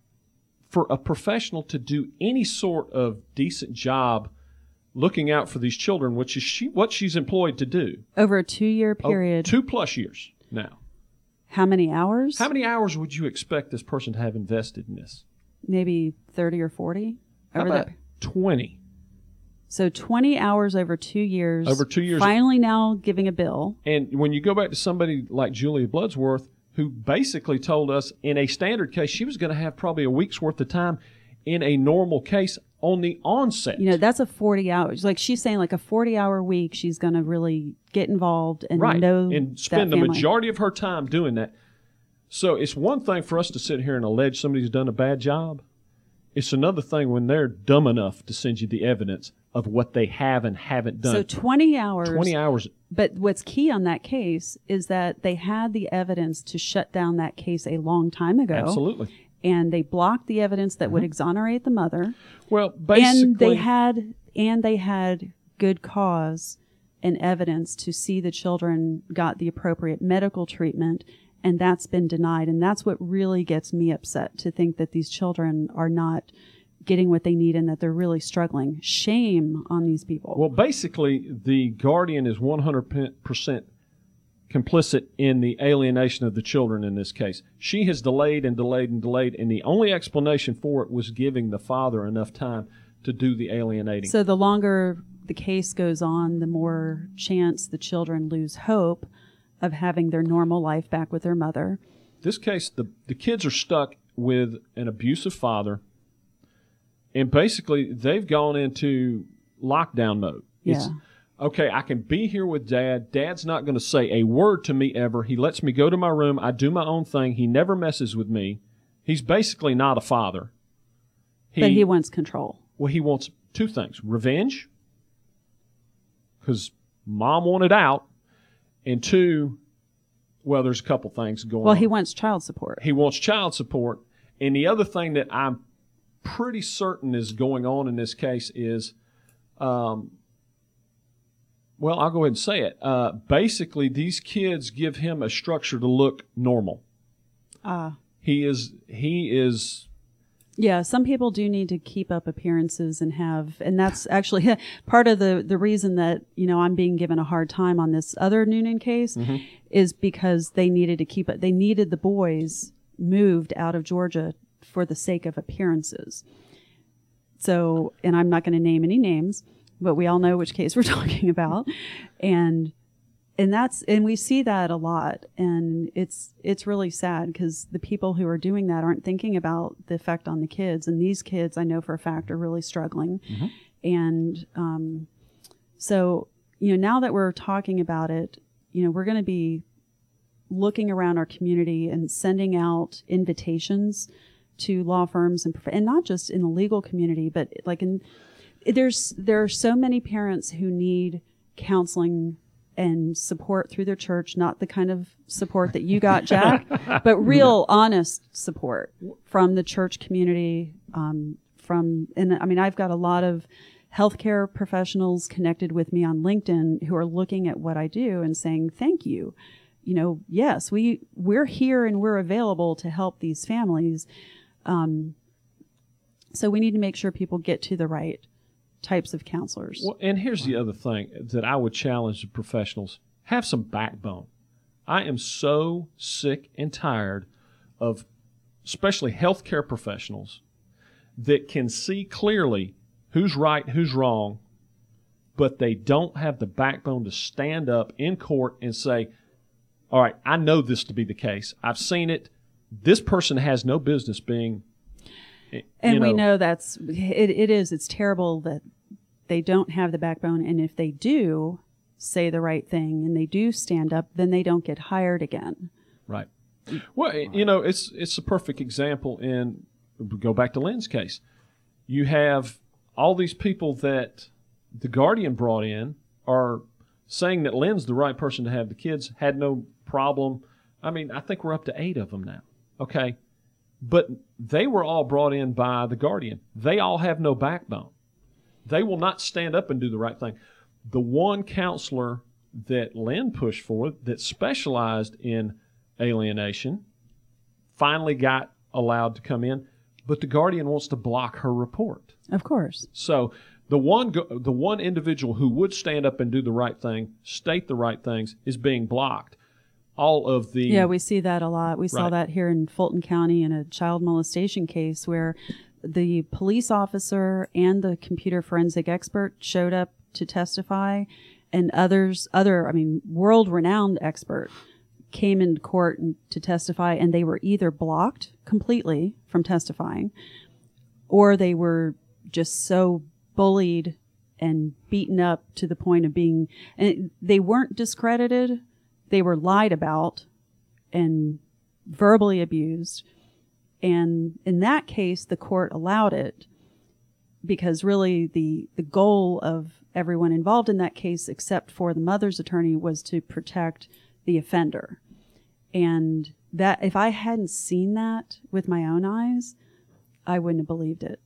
Speaker 2: for a professional to do any sort of decent job looking out for these children, which is she what she's employed to do?
Speaker 3: Over a two-year
Speaker 2: Oh,
Speaker 3: period.
Speaker 2: two plus years now.
Speaker 3: How many hours?
Speaker 2: How many hours would you expect this person to have invested in this?
Speaker 3: Maybe thirty or forty?
Speaker 2: How
Speaker 3: Over
Speaker 2: about
Speaker 3: that.
Speaker 2: twenty?
Speaker 3: So twenty hours over two years.
Speaker 2: Over two years.
Speaker 3: Finally now giving a bill.
Speaker 2: And when you go back to somebody like Julia Bloodsworth, who basically told us in a standard case she was going to have probably a week's worth of time in a normal case on the onset.
Speaker 3: You know, that's a forty hours. Like she's saying, like a forty-hour week, she's going to really get involved and
Speaker 2: right.
Speaker 3: know
Speaker 2: and spend
Speaker 3: that
Speaker 2: the
Speaker 3: family.
Speaker 2: majority of her time doing that. So it's one thing for us to sit here and allege somebody's done a bad job. It's another thing when they're dumb enough to send you the evidence of what they have and haven't done.
Speaker 3: So twenty hours.
Speaker 2: twenty hours.
Speaker 3: But what's key on that case is that they had the evidence to shut down that case a long time ago.
Speaker 2: Absolutely.
Speaker 3: And they blocked the evidence that would exonerate the mother.
Speaker 2: Well, basically.
Speaker 3: And they had and they had good cause and evidence to see the children got the appropriate medical treatment, and that's been denied. And that's what really gets me upset, to think that these children are not getting what they need and that they're really struggling. Shame on these people.
Speaker 2: Well, basically, the guardian is one hundred percent complicit in the alienation of the children in this case. She has delayed and delayed and delayed, and the only explanation for it was giving the father enough time to do the alienating.
Speaker 3: So the longer the case goes on, the more chance the children lose hope of having their normal life back with their mother.
Speaker 2: This case, the, the kids are stuck with an abusive father, and basically they've gone into lockdown mode. It's,
Speaker 3: Yeah.
Speaker 2: okay, I can be here with Dad. Dad's not going to say a word to me ever. He lets me go to my room. I do my own thing. He never messes with me. He's basically not a father.
Speaker 3: But he wants control.
Speaker 2: Well, he wants two things. Revenge, because Mom wanted out, and two, well, there's a couple things going
Speaker 3: Well,
Speaker 2: on.
Speaker 3: he wants child support.
Speaker 2: He wants child support. And the other thing that I'm pretty certain is going on in this case is, um, well, I'll go ahead and say it. Uh, basically, these kids give him a structure to look normal.
Speaker 3: Ah.
Speaker 2: He is, he is,
Speaker 3: Yeah, some people do need to keep up appearances and have, and that's actually part of the, the reason that, you know, I'm being given a hard time on this other Noonan case is because they needed to keep it. They needed the boys moved out of Georgia for the sake of appearances. So, and I'm not going to name any names, but we all know which case we're talking about. And and that's and we see that a lot, and it's it's really sad because the people who are doing that aren't thinking about the effect on the kids, and these kids I know for a fact are really struggling. Mm-hmm. And um, so you know, now that we're talking about it, you know, we're going to be looking around our community and sending out invitations to law firms and and not just in the legal community, but like in there's there are so many parents who need counseling and support through their church, not the kind of support that you got, Jack, but real honest support from the church community. Um, from, and I mean, I've got a lot of healthcare professionals connected with me on LinkedIn who are looking at what I do and saying, thank you. You know, yes, we, we're here and we're available to help these families. Um, so we need to make sure people get to the right types of counselors.
Speaker 2: Well, and here's the other thing that I would challenge the professionals. Have some backbone. I am so sick and tired of especially healthcare professionals that can see clearly who's right, who's wrong, but they don't have the backbone to stand up in court and say, all right, I know this to be the case. I've seen it. This person has no business being
Speaker 3: And
Speaker 2: you know,
Speaker 3: we know that's, it, it is, it's terrible that they don't have the backbone. And if they do say the right thing and they do stand up, then they don't get hired again.
Speaker 2: Right. Well, you know, it's it's a perfect example in, go back to Lynn's case. You have all these people that the Guardian brought in are saying that Lynn's the right person to have the kids, had no problem. I mean, I think we're up to eight of them now. Okay. But they were all brought in by the Guardian. They all have no backbone. They will not stand up and do the right thing. The one counselor that Lynn pushed for that specialized in alienation finally got allowed to come in, but the Guardian wants to block her report.
Speaker 3: Of course.
Speaker 2: So the one the one individual who would stand up and do the right thing, state the right things, is being blocked. All of the
Speaker 3: yeah, we see that a lot. We saw
Speaker 2: right.
Speaker 3: that here in Fulton County in a child molestation case where the police officer and the computer forensic expert showed up to testify, and others, other, I mean, world-renowned expert came into court and, to testify, and they were either blocked completely from testifying, or they were just so bullied and beaten up to the point of being, and they weren't discredited. They were lied about and verbally abused. And in that case, the court allowed it because really the, the goal of everyone involved in that case, except for the mother's attorney, was to protect the offender. And that if I hadn't seen that with my own eyes, I wouldn't have believed it.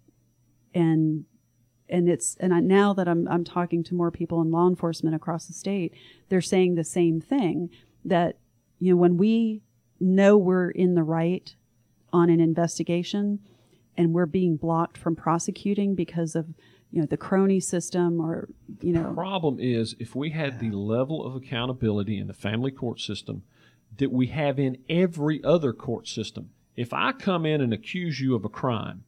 Speaker 3: And And it's and I, now that I'm I'm talking to more people in law enforcement across the state, they're saying the same thing, that you know when we know we're in the right on an investigation and we're being blocked from prosecuting because of you know the crony system or you know
Speaker 2: the problem is if we had the level of accountability in the family court system that we have in every other court system. If I come in and accuse you of a crime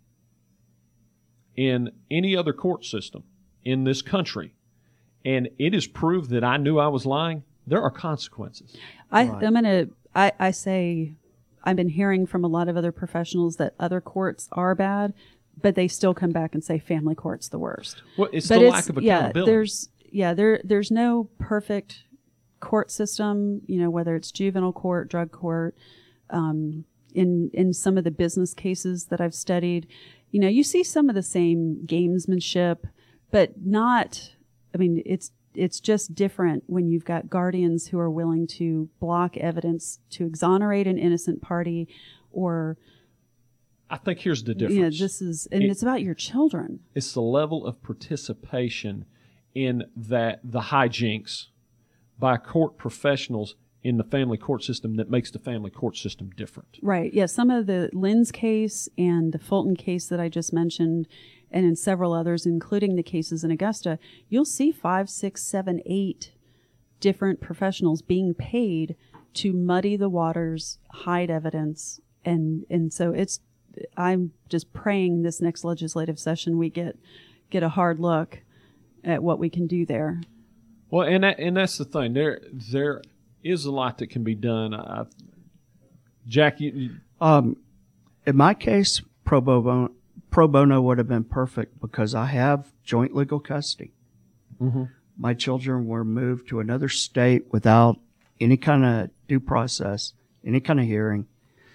Speaker 2: in any other court system in this country, and it is proved that I knew I was lying, there are consequences.
Speaker 3: I,
Speaker 4: Right.
Speaker 3: I'm gonna. I, I say, I've been hearing from a lot of other professionals that other courts are bad, but they still come back and say family court's the worst.
Speaker 2: Well, it's
Speaker 3: But
Speaker 2: the
Speaker 3: it's
Speaker 2: lack of
Speaker 3: yeah.
Speaker 2: accountability.
Speaker 3: There's yeah. There there's no perfect court system. You know whether it's juvenile court, drug court. Um, in in some of the business cases that I've studied, you know, you see some of the same gamesmanship, but not, I mean, it's it's just different when you've got guardians who are willing to block evidence to exonerate an innocent party or,
Speaker 2: I think here's the difference.
Speaker 3: you know, this is, and
Speaker 2: It-
Speaker 3: it's about your children.
Speaker 2: It's the level of participation in that the hijinks by court professionals in the family court system that makes the family court system different.
Speaker 3: Right. Yeah. Some of the Lynn's case and the Fulton case that I just mentioned, and in several others, including the cases in Augusta, you'll see five, six, seven, eight different professionals being paid to muddy the waters, hide evidence. And, and so it's, I'm just praying this next legislative session we get get a hard look at what we can do there.
Speaker 2: Well, and that, and that's the thing. There there is a lot that can be done. I, Jack, you, you,
Speaker 4: Um, in my case, pro bono, pro bono would have been perfect because I have joint legal custody.
Speaker 2: mm-hmm.
Speaker 4: My children were moved to another state without any kind of due process, any kind of hearing,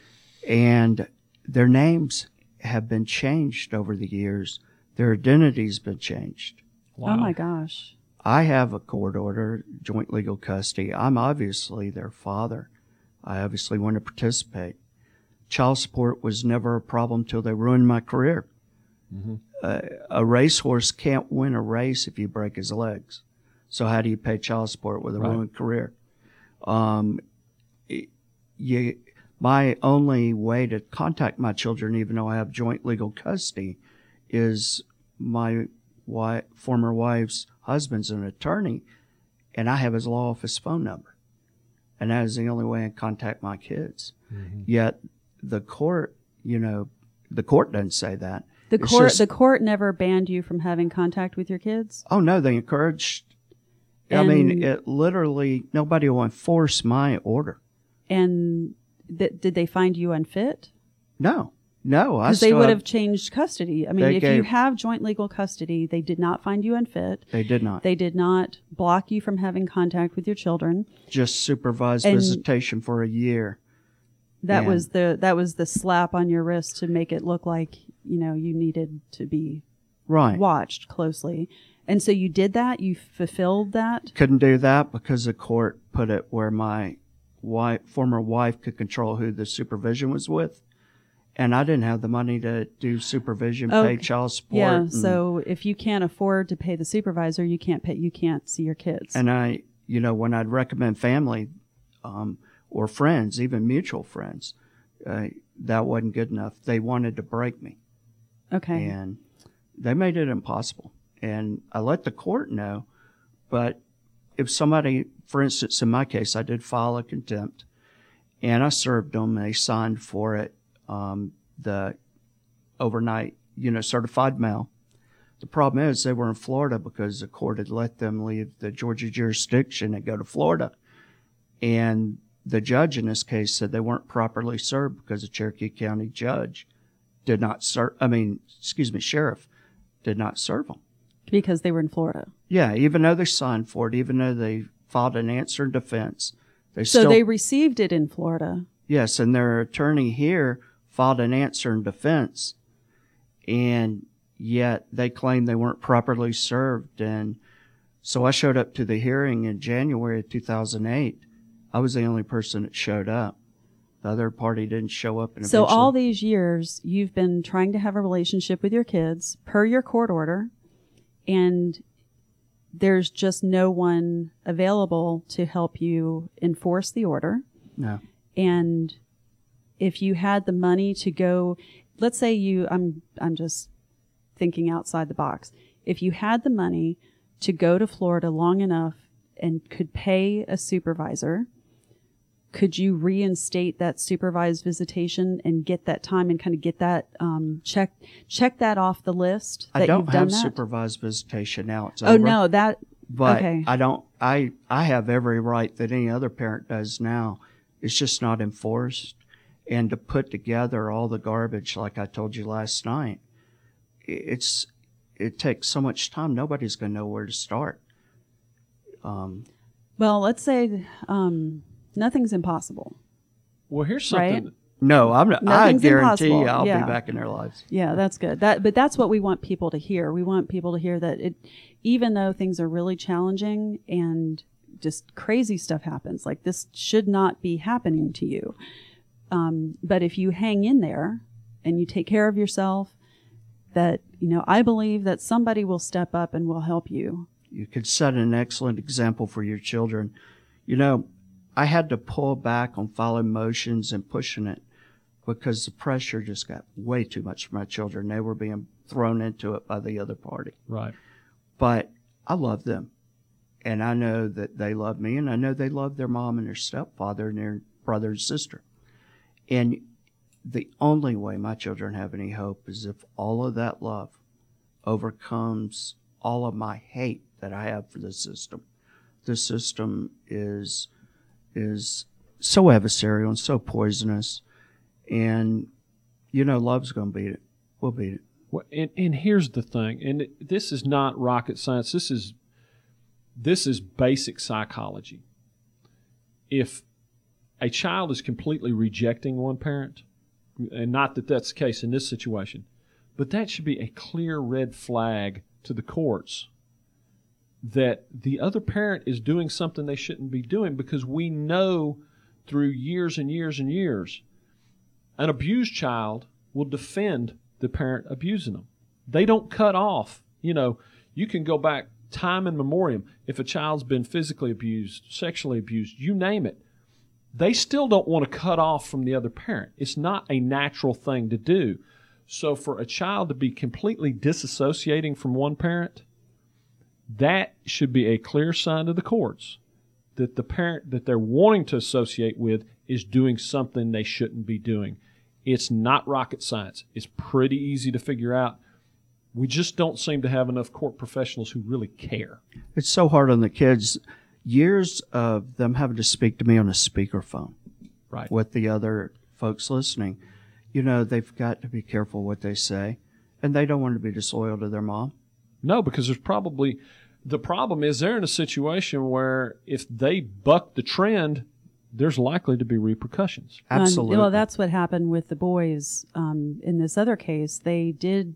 Speaker 4: and their names have been changed over the years. Their identity's been changed.
Speaker 2: Wow.
Speaker 3: Oh my gosh.
Speaker 4: I have a court order, joint legal custody. I'm obviously their father. I obviously want to participate. Child support was never a problem till they ruined my career.
Speaker 2: Mm-hmm.
Speaker 4: Uh, a racehorse can't win a race if you break his legs. So how do you pay child support with a
Speaker 2: Right.
Speaker 4: ruined career? Um, it, you, my only way to contact my children, even though I have joint legal custody, is my wife, former wife's husband's an attorney, and I have his law office phone number. And that is the only way I contact my kids.
Speaker 2: Mm-hmm.
Speaker 4: Yet the court, you know, the court doesn't say that.
Speaker 3: The
Speaker 4: It's
Speaker 3: court
Speaker 4: just-
Speaker 3: the court never banned you from having contact with your kids?
Speaker 4: Oh, no, they encouraged. I mean,
Speaker 3: And-
Speaker 4: it literally, nobody will enforce my order.
Speaker 3: And th- did they find you unfit?
Speaker 4: No, no. I
Speaker 3: Because they
Speaker 4: still
Speaker 3: would
Speaker 4: have-
Speaker 3: have changed custody. I mean,
Speaker 4: They
Speaker 3: if you
Speaker 4: gave-
Speaker 3: have joint legal custody, they did not find you unfit.
Speaker 4: They did not.
Speaker 3: They did not block you from having contact with your children.
Speaker 4: Just supervised
Speaker 3: And-
Speaker 4: visitation for a year.
Speaker 3: That
Speaker 4: Yeah.
Speaker 3: was the that was the slap on your wrist to make it look like, you know, you needed to be
Speaker 4: Right.
Speaker 3: watched closely. And so you did that? You fulfilled that?
Speaker 4: Couldn't do that because the court put it where my wife, former wife could control who the supervision was with. And I didn't have the money to do supervision,
Speaker 3: Oh,
Speaker 4: pay child support.
Speaker 3: Yeah,
Speaker 4: and,
Speaker 3: so if you can't afford to pay the supervisor, you can't pay you can't see your kids.
Speaker 4: And I, you know, when I'd recommend family um, or friends, even mutual friends, uh, that wasn't good enough. They wanted to break me.
Speaker 3: okay.
Speaker 4: And they made it impossible. And I let the court know, but if somebody, for instance, in my case, I did file a contempt, and I served them, and they signed for it, um, the overnight, you know, certified mail. The problem is they were in Florida because the court had let them leave the Georgia jurisdiction and go to Florida. And the judge in this case said they weren't properly served because the Cherokee County judge did not serve, I mean, excuse me, sheriff did not serve them.
Speaker 3: Because they were in Florida.
Speaker 4: Yeah, even though they signed for it, even though they filed an answer in defense, they
Speaker 3: So
Speaker 4: still,
Speaker 3: they received it in Florida.
Speaker 4: yes, and their attorney here filed an answer in defense, and yet they claimed they weren't properly served. And so I showed up to the hearing in January of two thousand eight. I was the only person that showed up. The other party didn't show up. And
Speaker 3: So
Speaker 4: eventually-
Speaker 3: all these years you've been trying to have a relationship with your kids per your court order, and there's just no one available to help you enforce the order.
Speaker 4: No.
Speaker 3: And if you had the money to go, let's say you, I'm, I'm just thinking outside the box. If you had the money to go to Florida long enough and could pay a supervisor, could you reinstate that supervised visitation and get that time and kind of get that um, check check that off the list that
Speaker 4: I don't
Speaker 3: you've done
Speaker 4: have
Speaker 3: that?
Speaker 4: supervised visitation now. It's
Speaker 3: Oh
Speaker 4: over.
Speaker 3: no, that
Speaker 4: But
Speaker 3: okay.
Speaker 4: I don't. I I have every right that any other parent does now. It's just not enforced. And to put together all the garbage, like I told you last night, it's it takes so much time. Nobody's going to know where to start. Um,
Speaker 3: Well, let's say um, nothing's impossible.
Speaker 2: Well, here's
Speaker 3: Right?
Speaker 2: something.
Speaker 4: no, I'm. not- I
Speaker 3: Nothing's
Speaker 4: guarantee you
Speaker 3: impossible.
Speaker 4: I'll
Speaker 3: Yeah.
Speaker 4: be back in their lives.
Speaker 3: Yeah, that's good. That, but that's what we want people to hear. We want people to hear that it, even though things are really challenging and just crazy stuff happens, like this should not be happening to you. Um, but if you hang in there and you take care of yourself, that, you know, I believe that somebody will step up and will help you.
Speaker 4: You could set an excellent example for your children. You know, I had to pull back on filing motions and pushing it because the pressure just got way too much for my children. They were being thrown into it by the other party.
Speaker 2: Right.
Speaker 4: But I love them. And I know that they love me, and I know they love their mom and their stepfather and their brother and sister. And the only way my children have any hope is if all of that love overcomes all of my hate that I have for the system. The system is is so adversarial and so poisonous, and you know love's going to beat it. We'll beat it.
Speaker 2: Well, and, and here's the thing, and it, this is not rocket science. This is this is basic psychology. If a child is completely rejecting one parent, and not that that's the case in this situation, but that should be a clear red flag to the courts that the other parent is doing something they shouldn't be doing, because we know through years and years and years, an abused child will defend the parent abusing them. They don't cut off. You know, you can go back time in memoriam. If a child's been physically abused, sexually abused, you name it, they still don't want to cut off from the other parent. It's not a natural thing to do. So for a child to be completely disassociating from one parent, that should be a clear sign to the courts that the parent that they're wanting to associate with is doing something they shouldn't be doing. It's not rocket science. It's pretty easy to figure out. We just don't seem to have enough court professionals who really care.
Speaker 4: It's so hard on the kids. Years of them having to speak to me on a speakerphone,
Speaker 2: Right.
Speaker 4: with the other folks listening. You know, they've got to be careful what they say, and they don't want to be disloyal to their mom.
Speaker 2: No, because there's probably the problem is they're in a situation where if they buck the trend, there's likely to be repercussions.
Speaker 4: Absolutely.
Speaker 3: Um, well, that's what happened with the boys um, in this other case. They did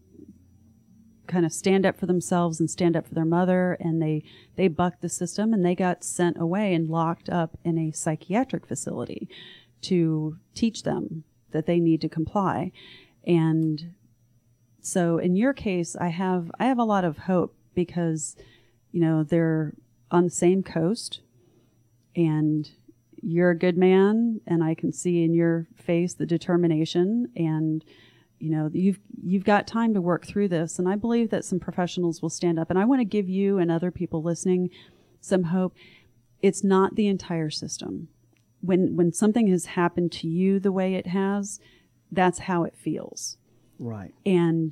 Speaker 3: kind of stand up for themselves and stand up for their mother, and they, they bucked the system, and they got sent away and locked up in a psychiatric facility to teach them that they need to comply. And so in your case, I have I have a lot of hope because, you know, they're on the same coast, and you're a good man, and I can see in your face the determination, and you know you've you've got time to work through this, and I believe that some professionals will stand up, and I want to give you and other people listening some hope. It's not the entire system. When when something has happened to you the way it has, that's how it feels.
Speaker 4: Right.
Speaker 3: And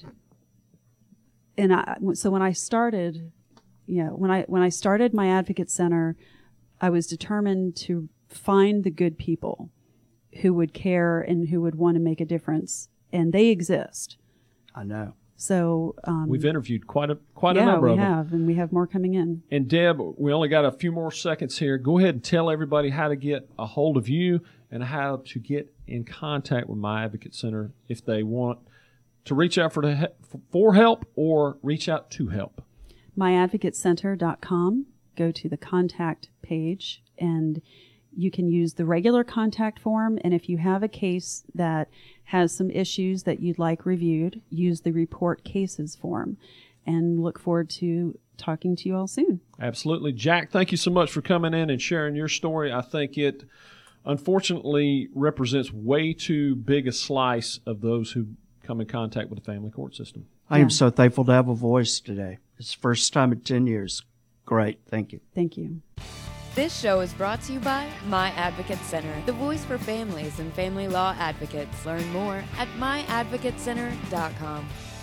Speaker 3: and I, so when I started, you know, when I when I started my Advocate Center, I was determined to find the good people who would care and who would want to make a difference, and they exist.
Speaker 4: I know.
Speaker 3: So um,
Speaker 2: We've interviewed quite a quite
Speaker 3: yeah,
Speaker 2: a number
Speaker 3: we
Speaker 2: of them.
Speaker 3: have, and we have more coming in.
Speaker 2: And Deb, we only got a few more seconds here. Go ahead and tell everybody how to get a hold of you and how to get in contact with My Advocate Center if they want to reach out for the, for help or reach out to help.
Speaker 3: my advocate center dot com. Go to the contact page, and you can use the regular contact form. And if you have a case that has some issues that you'd like reviewed, use the report cases form. And look forward to talking to you all soon.
Speaker 2: Absolutely. Jack, thank you so much for coming in and sharing your story. I think it unfortunately represents way too big a slice of those who come in contact with the family court system.
Speaker 4: I am so thankful to have a voice today. It's the first time in ten years. Great. Thank you.
Speaker 3: Thank you.
Speaker 1: This show is brought to you by My Advocate Center, the voice for families and family law advocates. Learn more at my advocate center dot com.